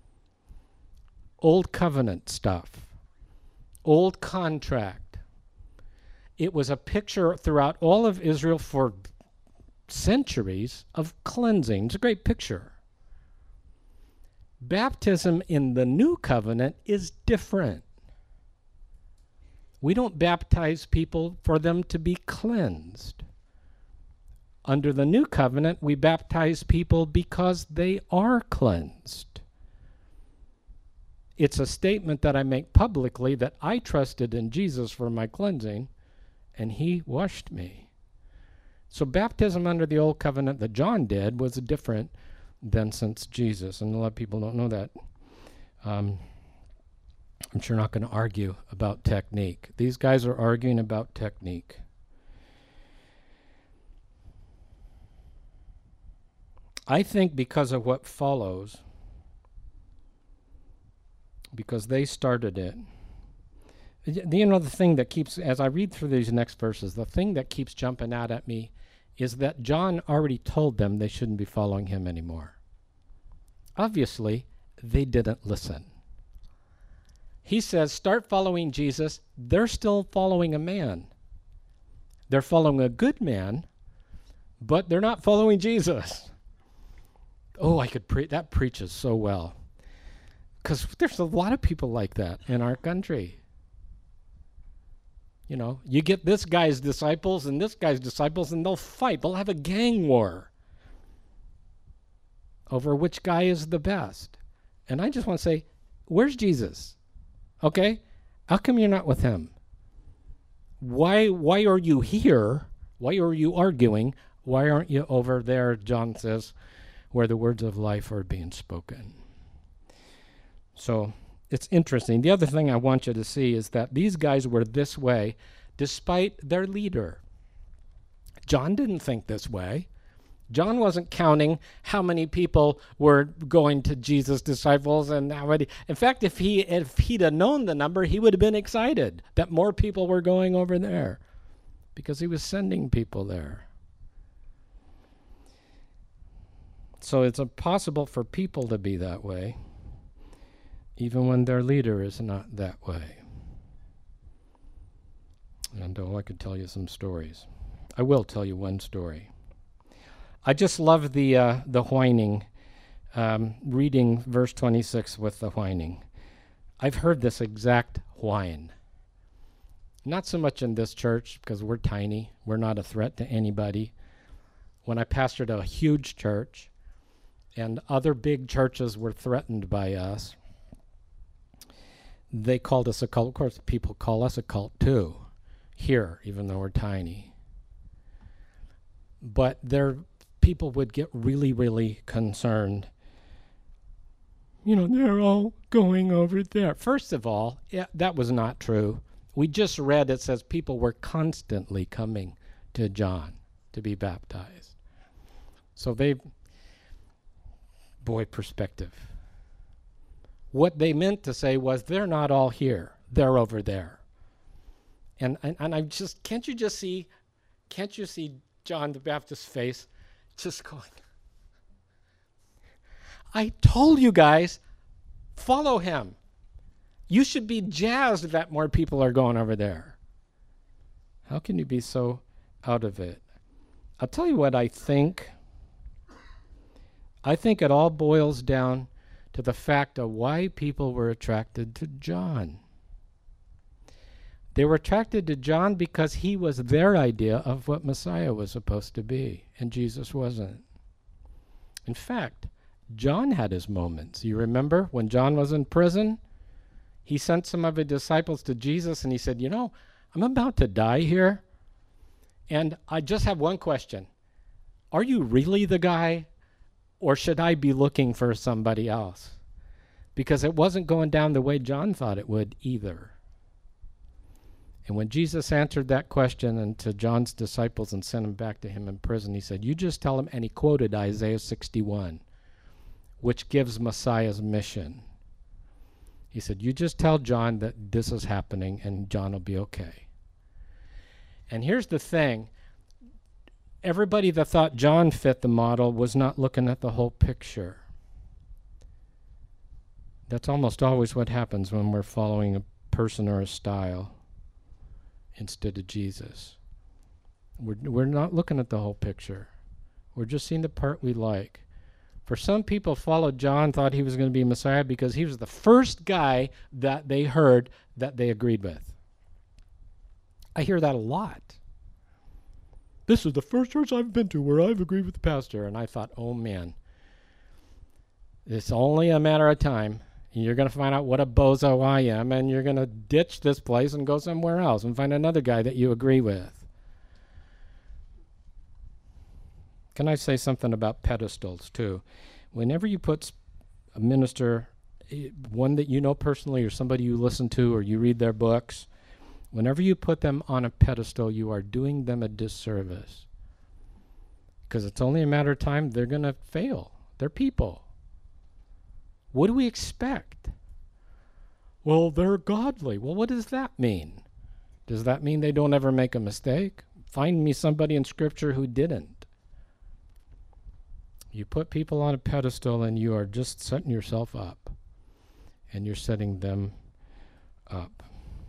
Old covenant stuff. Old contract. It was a picture throughout all of Israel for centuries of cleansing. It's a great picture. Baptism in the new covenant is different. We don't baptize people for them to be cleansed. Under the new covenant, we baptize people because they are cleansed. It's a statement that I make publicly that I trusted in Jesus for my cleansing, and he washed me. So baptism under the old covenant that John did was different than since Jesus, and a lot of people don't know that. I'm sure not going to argue about technique. These guys are arguing about technique. I think because of what follows, because they started it. You know, the thing that keeps, as I read through these next verses, the thing that keeps jumping out at me is that John already told them they shouldn't be following him anymore. Obviously, they didn't listen. He says, start following Jesus. They're still following a man. They're following a good man, but they're not following Jesus. Oh, I could that preaches so well. Because there's a lot of people like that in our country. You know, you get this guy's disciples and this guy's disciples, and they'll fight. They'll have a gang war over which guy is the best. And I just want to say, where's Jesus? Okay? How come you're not with him? Why are you here? Why are you arguing? Why aren't you over there, John says, where the words of life are being spoken? So it's interesting. The other thing I want you to see is that these guys were this way despite their leader. John didn't think this way. John wasn't counting how many people were going to Jesus' disciples and how many. In fact, if he'd have known the number, he would have been excited that more people were going over there because he was sending people there. So it's impossible for people to be that way, even when their leader is not that way. And I could tell you some stories. I will tell you one story. I just love the whining, reading verse 26 with the whining. I've heard this exact whine. Not so much in this church because we're tiny. We're not a threat to anybody. When I pastored a huge church and other big churches were threatened by us, they called us a cult. Of course, people call us a cult too, here, even though we're tiny. But people would get really, really concerned. You know, they're all going over there. First of all, that was not true. We just read it says people were constantly coming to John to be baptized. So perspective. What they meant to say was they're not all here. They're over there. And I just, can't you see John the Baptist's face just going, I told you guys, follow him. You should be jazzed that more people are going over there. How can you be so out of it? I'll tell you what I think. I think it all boils down to the fact of why people were attracted to John. They were attracted to John because he was their idea of what Messiah was supposed to be, and Jesus wasn't. In fact, John had his moments. You remember when John was in prison? He sent some of his disciples to Jesus, and he said, you know, I'm about to die here, and I just have one question. Are you really the guy, or should I be looking for somebody else? Because it wasn't going down the way John thought it would either. And when Jesus answered that question and to John's disciples and sent them back to him in prison, he said, you just tell him, and he quoted Isaiah 61, which gives Messiah's mission. He said, you just tell John that this is happening and John will be okay. And here's the thing. Everybody that thought John fit the model was not looking at the whole picture. That's almost always what happens when we're following a person or a style instead of Jesus. We're not looking at the whole picture. We're just seeing the part we like. For some people, followed John, thought he was going to be Messiah because he was the first guy that they heard that they agreed with. I hear that a lot. This is the first church I've been to where I've agreed with the pastor. And I thought, oh man, it's only a matter of time. And you're going to find out what a bozo I am, and you're going to ditch this place and go somewhere else and find another guy that you agree with. Can I say something about pedestals, too? Whenever you put a minister, one that you know personally or somebody you listen to or you read their books, whenever you put them on a pedestal, you are doing them a disservice. Because it's only a matter of time they're going to fail. They're people. What do we expect? Well, they're godly. Well, what does that mean? Does that mean they don't ever make a mistake? Find me somebody in Scripture who didn't. You put people on a pedestal and you are just setting yourself up. And you're setting them up.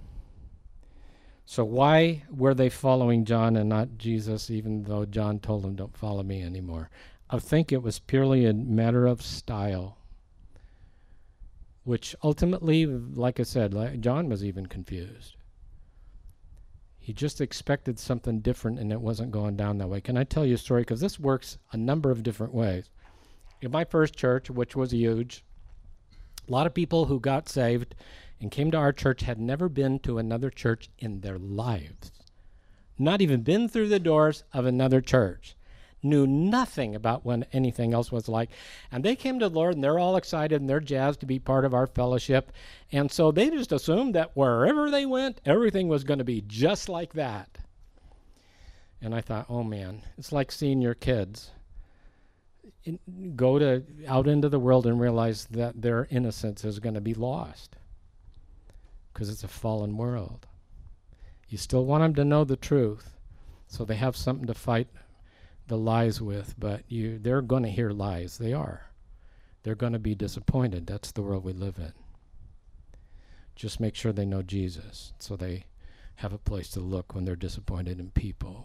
So why were they following John and not Jesus, even though John told them, don't follow me anymore? I think it was purely a matter of style, which ultimately, like I said, John was even confused. He just expected something different, and it wasn't going down that way. Can I tell you a story? Because this works a number of different ways. In my first church, which was huge, a lot of people who got saved and came to our church had never been to another church in their lives. Not even been through the doors of another church. Knew nothing about what anything else was like. And they came to the Lord, and they're all excited, and they're jazzed to be part of our fellowship. And so they just assumed that wherever they went, everything was going to be just like that. And I thought, oh, man, it's like seeing your kids go out into the world and realize that their innocence is going to be lost because it's a fallen world. You still want them to know the truth, so they have something to fight the lies with, but they're going to hear lies. They are. They're going to be disappointed. That's the world we live in. Just make sure they know Jesus, so they have a place to look when they're disappointed in people.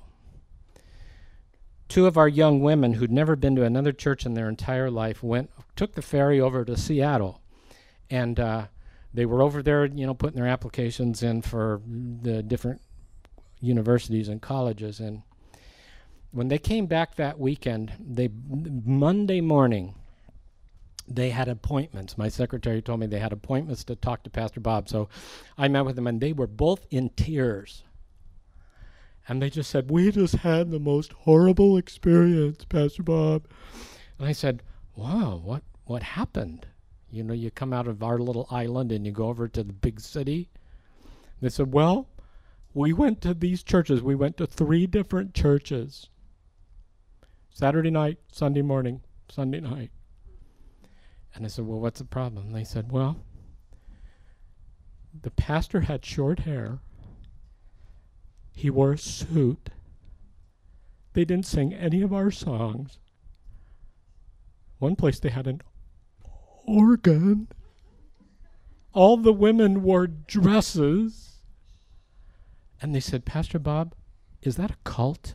2 of our young women who'd never been to another church in their entire life took the ferry over to Seattle, and they were over there, putting their applications in for the different universities and colleges. And when they came back that weekend, Monday morning, they had appointments. My secretary told me they had appointments to talk to Pastor Bob. So I met with them, and they were both in tears. And they just said, we just had the most horrible experience, Pastor Bob. And I said, wow, what happened? You come out of our little island and you go over to the big city. They said, well, we went to these churches. We went to 3 different churches. Saturday night, Sunday morning, Sunday night. And I said, well, what's the problem? And they said, well, the pastor had short hair. He wore a suit. They didn't sing any of our songs. One place they had an organ. All the women wore dresses. And they said, Pastor Bob, is that a cult?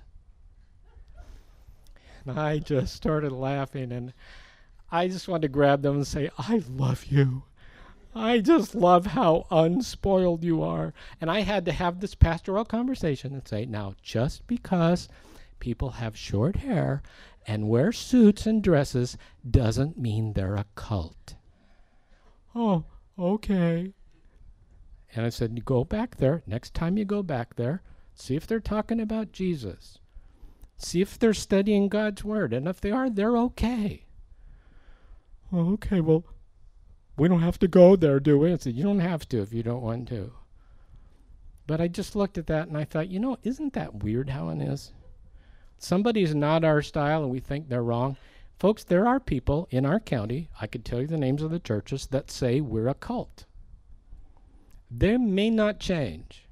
And I just started laughing, and I just wanted to grab them and say, I love you. I just love how unspoiled you are. And I had to have this pastoral conversation and say, now, just because people have short hair and wear suits and dresses doesn't mean they're a cult. Oh, okay. And I said, you go back there. Next time you go back there, see if they're talking about Jesus. See if they're studying God's Word. And if they are, they're okay. Okay, well, we don't have to go there, do we? I said, you don't have to if you don't want to. But I just looked at that and I thought, isn't that weird how it is? Somebody's not our style and we think they're wrong. Folks, there are people in our county, I could tell you the names of the churches, that say we're a cult. They may not change.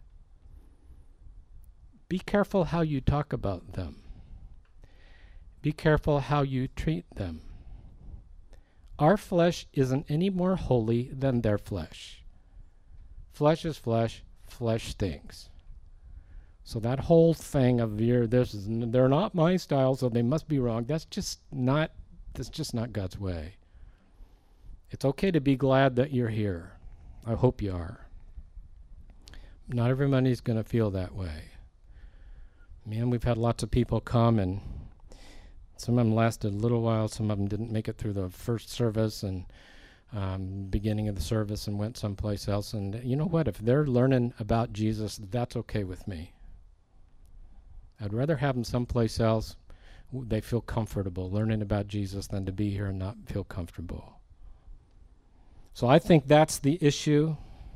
Be careful how you talk about them. Be careful how you treat them. Our flesh isn't any more holy than their flesh. Flesh is flesh. Flesh stinks. So that whole thing of they're not my style, so they must be wrong. That's just not God's way. It's okay to be glad that you're here. I hope you are. Not everybody's going to feel that way. Man, we've had lots of people come, and some of them lasted a little while. Some of them didn't make it through the first service, and beginning of the service and went someplace else. And you know what? If they're learning about Jesus, that's okay with me. I'd rather have them someplace else. They feel comfortable learning about Jesus than to be here and not feel comfortable. So I think that's the issue,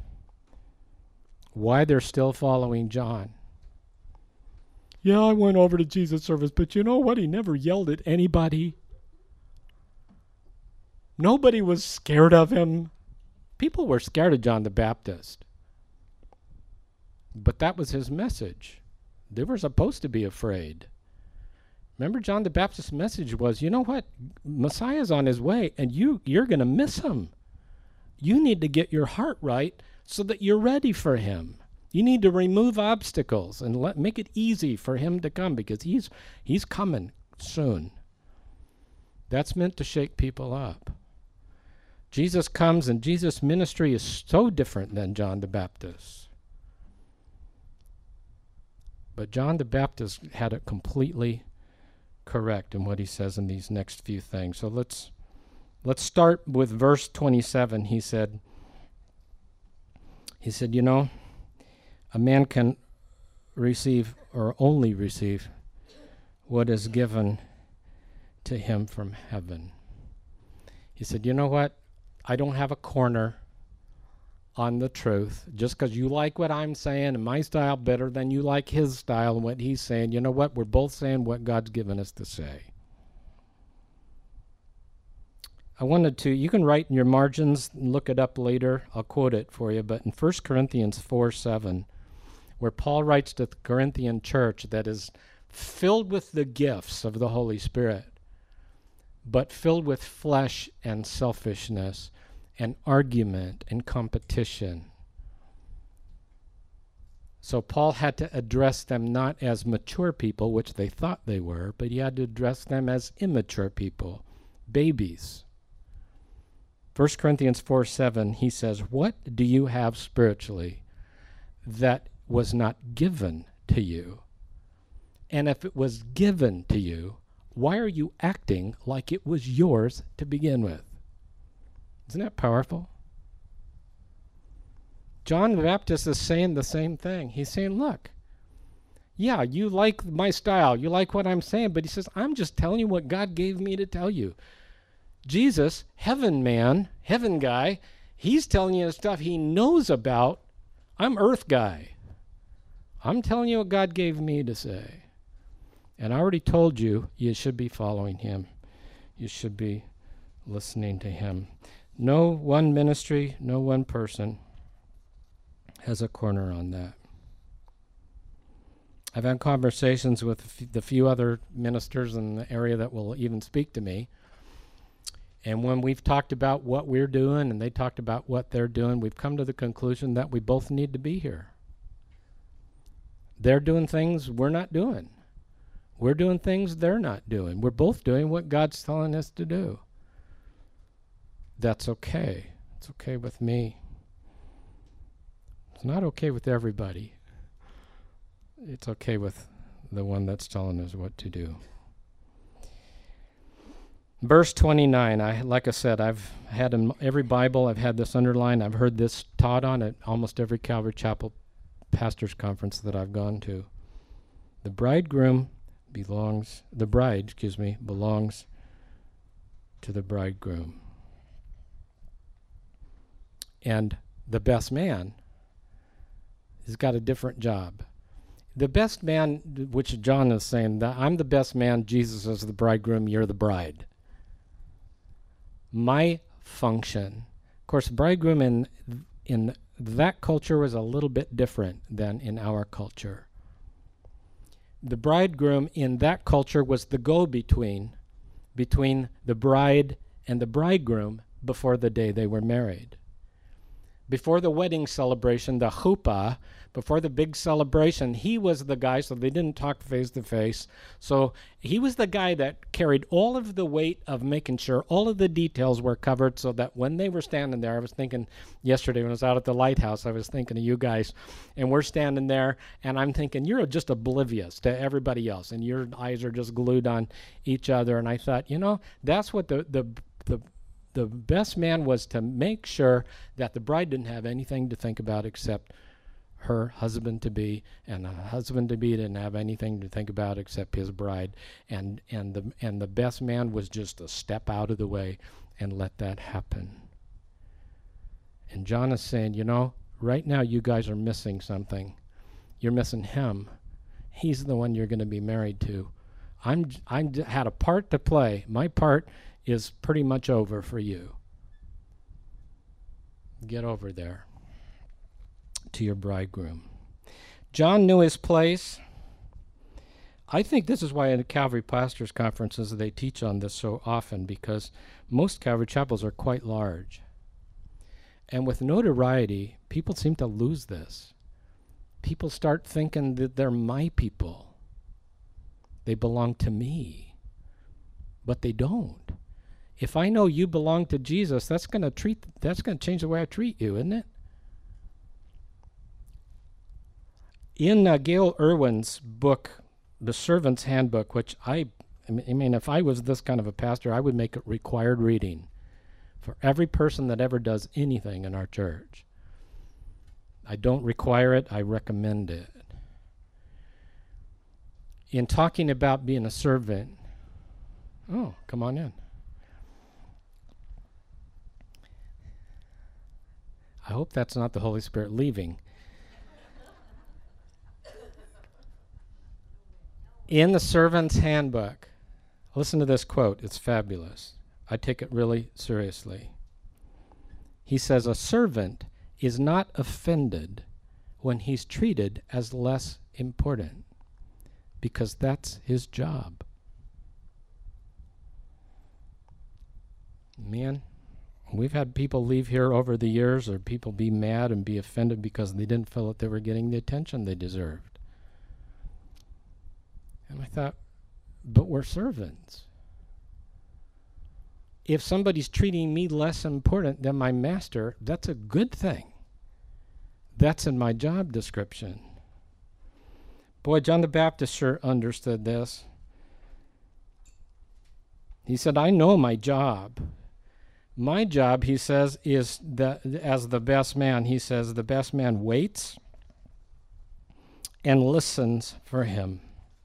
why they're still following John. Yeah, I went over to Jesus' service, but you know what? He never yelled at anybody. Nobody was scared of him. People were scared of John the Baptist. But that was his message. They were supposed to be afraid. Remember, John the Baptist's message was, you know what? Messiah's on his way, and you're going to miss him. You need to get your heart right so that you're ready for him. You need to remove obstacles and make it easy for him to come, because he's coming soon. That's meant to shake people up. Jesus comes, and Jesus' ministry is so different than John the Baptist. But John the Baptist had it completely correct in what he says in these next few things. So let's start with verse 27. He said, you know, a man can receive or only receive what is given to him from heaven. He said, you know what? I don't have a corner on the truth. Just because you like what I'm saying and my style better than you like his style and what he's saying, you know what? We're both saying what God's given us to say. I wanted to, you can write in your margins and look it up later. I'll quote it for you. But in 1 Corinthians 4:7, where Paul writes to the Corinthian church that is filled with the gifts of the Holy Spirit, but filled with flesh and selfishness and argument and competition. So Paul had to address them not as mature people, which they thought they were, but he had to address them as immature people, babies. 1 Corinthians 4:7, he says, what do you have spiritually that was not given to you? And if it was given to you, why are you acting like it was yours to begin with? Isn't that powerful? John the Baptist is saying the same thing. He's saying, look, yeah, you like my style, you like what I'm saying, but he says, I'm just telling you what God gave me to tell you. Jesus, heaven man, heaven guy, he's telling you the stuff he knows about. I'm earth guy. I'm telling you what God gave me to say. And I already told you, you should be following him. You should be listening to him. No one ministry, no one person has a corner on that. I've had conversations with the few other ministers in the area that will even speak to me. And when we've talked about what we're doing and they talked about what they're doing, we've come to the conclusion that we both need to be here. They're doing things we're not doing. We're doing things they're not doing. We're both doing what God's telling us to do. That's okay. It's okay with me. It's not okay with everybody. It's okay with the one that's telling us what to do. Verse 29, like I said, I've had in every Bible, I've had this underlined. I've heard this taught on at almost every Calvary Chapel pastors conference that I've gone to. The bride belongs to the bridegroom. And the best man has got a different job. The best man, which John is saying, that I'm the best man, Jesus is the bridegroom, you're the bride. My function, of course, bridegroom in that culture was a little bit different than in our culture. The bridegroom in that culture was the go-between between the bride and the bridegroom before the day they were married. Before the wedding celebration, the chuppah, before the big celebration, he was the guy, so they didn't talk face to face. So he was the guy that carried all of the weight of making sure all of the details were covered, so that when they were standing there, I was thinking yesterday when I was out at the lighthouse, I was thinking of you guys, and we're standing there, and I'm thinking, you're just oblivious to everybody else, and your eyes are just glued on each other. And I thought, that's what the The best man was to make sure that the bride didn't have anything to think about except her husband-to-be, and the husband-to-be didn't have anything to think about except his bride. And the best man was just to step out of the way and let that happen. And John is saying, right now you guys are missing something. You're missing him. He's the one you're going to be married to. I had a part to play. My part is pretty much over for you. Get over there to your bridegroom. John knew his place. I think this is why in the Calvary Pastors Conferences they teach on this so often, because most Calvary chapels are quite large. And with notoriety, people seem to lose this. People start thinking that they're my people. They belong to me. But they don't. If I know you belong to Jesus, that's going to change the way I treat you, isn't it? In Gail Irwin's book, The Servant's Handbook, which I mean, if I was this kind of a pastor, I would make it required reading for every person that ever does anything in our church. I don't require it, I recommend it. In talking about being a servant, come on in. I hope that's not the Holy Spirit leaving. In the Servant's Handbook, listen to this quote. It's fabulous. I take it really seriously. He says, a servant is not offended when he's treated as less important, because that's his job. Man, we've had people leave here over the years, or people be mad and be offended because they didn't feel that they were getting the attention they deserved. And I thought, but we're servants. If somebody's treating me less important than my master, that's a good thing. That's in my job description. Boy, John the Baptist sure understood this. He said, I know my job. My job, he says, is that as the best man, he says, the best man waits and listens for him,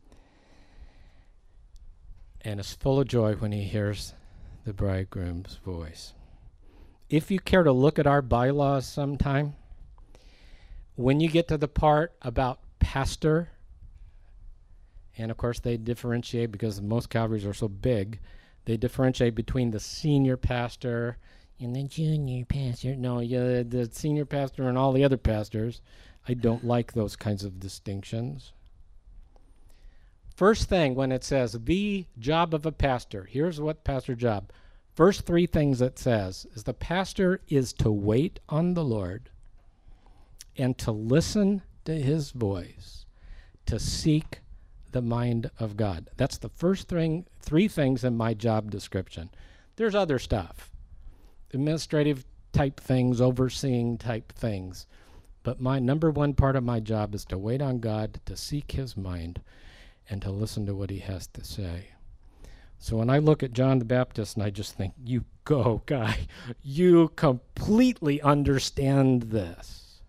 and is full of joy when he hears the bridegroom's voice. If you care to look at our bylaws sometime, when you get to the part about pastor, and of course they differentiate because most Calvaries are so big, they differentiate between the senior pastor and the junior pastor. No, the senior pastor and all the other pastors. I don't like those kinds of distinctions. First thing, when it says the job of a pastor, here's what pastor job. First three things it says is the pastor is to wait on the Lord and to listen to his voice, to seek the mind of God. That's the first three things in my job description. There's other stuff, administrative type things, overseeing type things. But my number one part of my job is to wait on God, to seek his mind, and to listen to what he has to say. So when I look at John the Baptist and I just think, you go, guy, you completely understand this.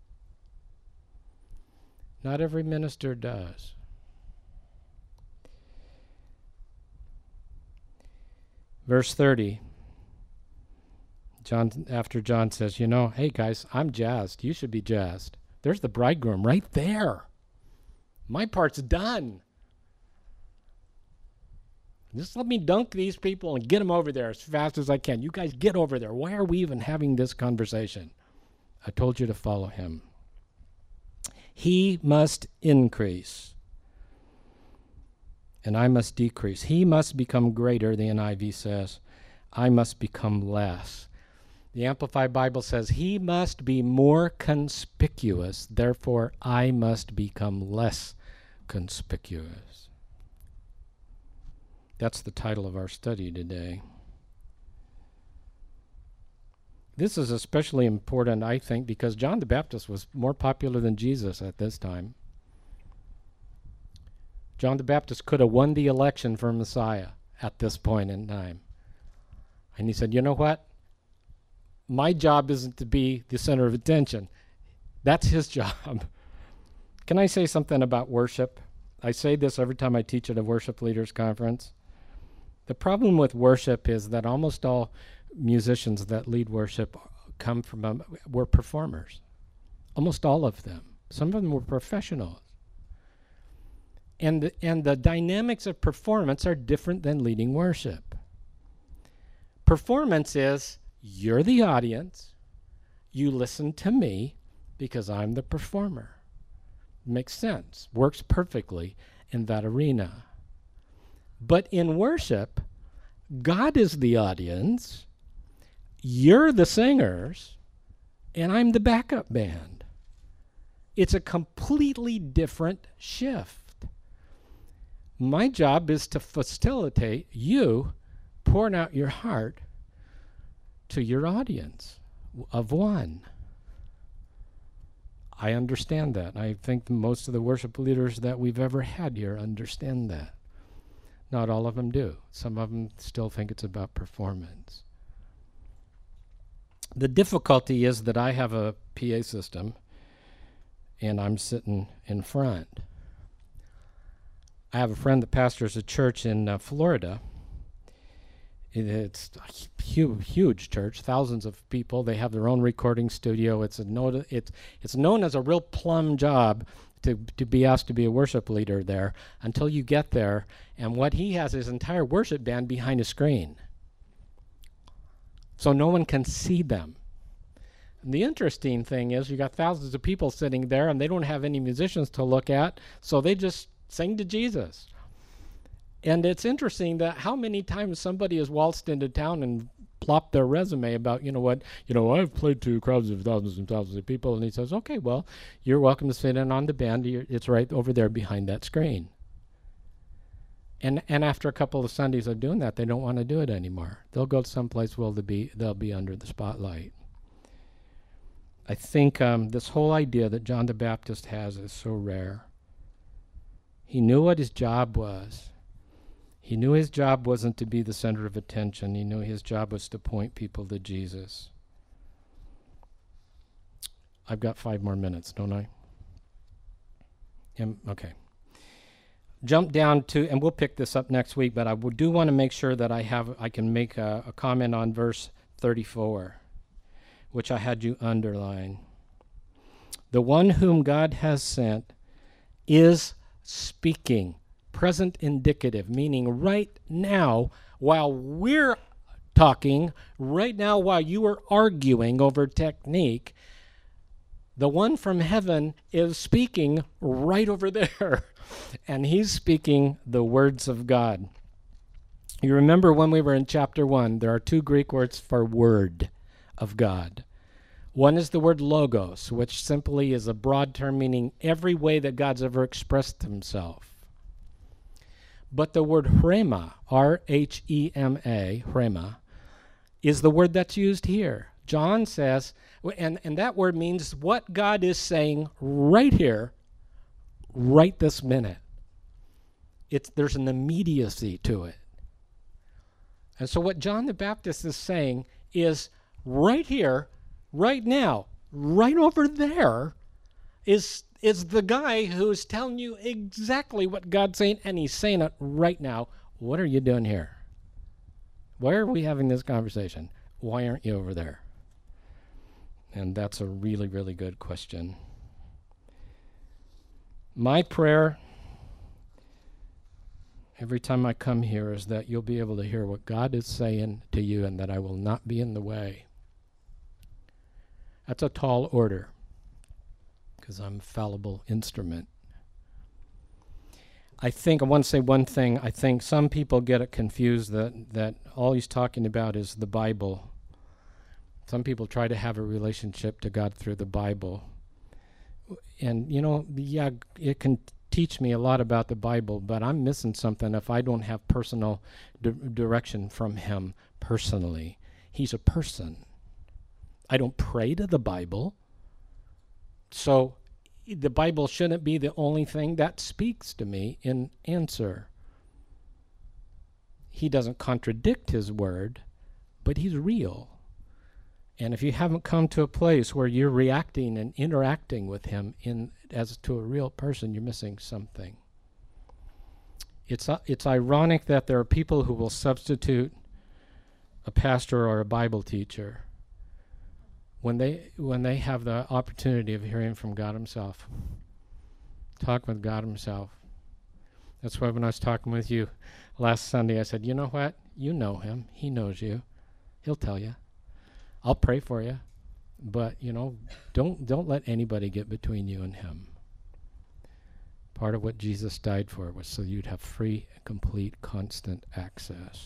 Not every minister does. Verse 30, after John says, hey guys, I'm jazzed. You should be jazzed. There's the bridegroom right there. My part's done. Just let me dunk these people and get them over there as fast as I can. You guys get over there. Why are we even having this conversation? I told you to follow him. He must increase, and I must decrease. He must become greater, the NIV says. I must become less. The Amplified Bible says, he must be more conspicuous, therefore I must become less conspicuous. That's the title of our study today. This is especially important, I think, because John the Baptist was more popular than Jesus at this time. John the Baptist could have won the election for Messiah at this point in time. And he said, you know what? My job isn't to be the center of attention. That's his job. Can I say something about worship? I say this every time I teach at a worship leaders conference. The problem with worship is that almost all musicians that lead worship were performers. Almost all of them. Some of them were professionals. And the dynamics of performance are different than leading worship. Performance is, you're the audience, you listen to me because I'm the performer. Makes sense, works perfectly in that arena. But in worship, God is the audience, you're the singers, and I'm the backup band. It's a completely different shift. My job is to facilitate you pouring out your heart to your audience of one. I understand that. I think most of the worship leaders that we've ever had here understand that. Not all of them do. Some of them still think it's about performance. The difficulty is that I have a PA system and I'm sitting in front. I have a friend that pastors a church in Florida. It's a huge church, thousands of people. They have their own recording studio. It's known as a real plum job to be asked to be a worship leader there until you get there. And what he has is his entire worship band behind a screen. So no one can see them. And the interesting thing is you got thousands of people sitting there and they don't have any musicians to look at, so they just sing to Jesus. And it's interesting that how many times somebody has waltzed into town and plopped their resume about, I've played to crowds of thousands and thousands of people. And he says, okay, well, you're welcome to sit in on the band. It's right over there behind that screen. And after a couple of Sundays of doing that, they don't want to do it anymore. They'll go someplace where they'll be under the spotlight. I think this whole idea that John the Baptist has is so rare. He knew what his job was. He knew his job wasn't to be the center of attention. He knew his job was to point people to Jesus. I've got 5 more minutes, don't I? Okay. Jump down to, and we'll pick this up next week, but I do want to make sure that I can make a comment on verse 34, which I had you underline. The one whom God has sent is speaking. Present indicative, meaning right now, while we're talking, right now while you are arguing over technique, the one from heaven is speaking right over there. And he's speaking the words of God. You remember when we were in chapter 1, there are 2 Greek words for word of God. One is the word logos, which simply is a broad term meaning every way that God's ever expressed himself. But the word rhema, R-H-E-M-A, rhema, is the word that's used here. John says, and that word means what God is saying right here, right this minute. There's an immediacy to it. And so what John the Baptist is saying is right here, right now, right over there is the guy who's telling you exactly what God's saying, and he's saying it right now. What are you doing here? Why are we having this conversation? Why aren't you over there? And that's a really, really good question. My prayer every time I come here is that you'll be able to hear what God is saying to you and that I will not be in the way. That's a tall order, because I'm a fallible instrument. I want to say one thing. I think some people get it confused that all he's talking about is the Bible. Some people try to have a relationship to God through the Bible. And, it can teach me a lot about the Bible, but I'm missing something if I don't have personal direction from him personally. He's a person. I don't pray to the Bible. So the Bible shouldn't be the only thing that speaks to me in answer. He doesn't contradict his word, but he's real. And if you haven't come to a place where you're reacting and interacting with him as to a real person, you're missing something. It's ironic that there are people who will substitute a pastor or a Bible teacher when they have the opportunity of hearing from God himself. Talk with God himself. That's why when I was talking with you last Sunday, I said, you know what? You know him. He knows you. He'll tell you. I'll pray for you. But, don't let anybody get between you and him. Part of what Jesus died for was so you'd have free, complete, constant access.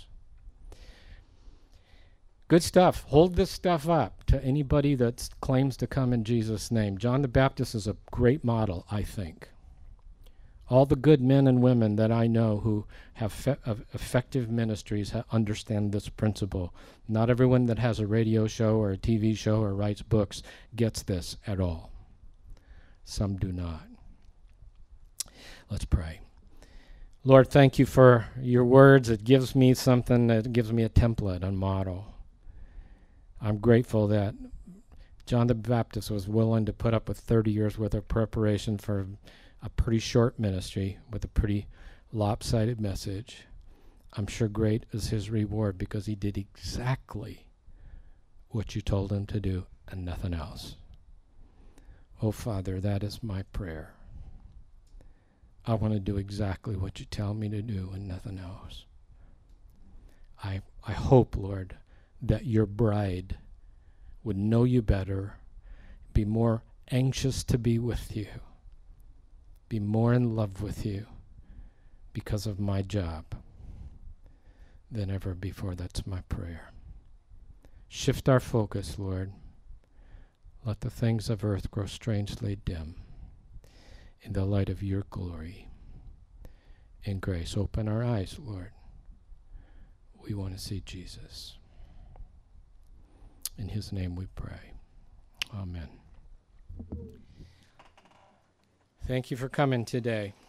Good stuff. Hold this stuff up to anybody that claims to come in Jesus' name. John the Baptist is a great model, I think. All the good men and women that I know who have effective ministries understand this principle. Not everyone that has a radio show or a TV show or writes books gets this at all. Some do not. Let's pray. Lord, thank you for your words. It gives me something, that gives me a template, a model. I'm grateful that John the Baptist was willing to put up with 30 years worth of preparation for a pretty short ministry with a pretty lopsided message. I'm sure great is his reward because he did exactly what you told him to do and nothing else. Oh, Father, that is my prayer. I want to do exactly what you tell me to do and nothing else. I hope, Lord, that your bride would know you better, be more anxious to be with you, be more in love with you because of my job than ever before. That's my prayer. Shift our focus, Lord. Let the things of earth grow strangely dim in the light of your glory and grace. Open our eyes, Lord. We want to see Jesus. In his name we pray. Amen. Thank you for coming today.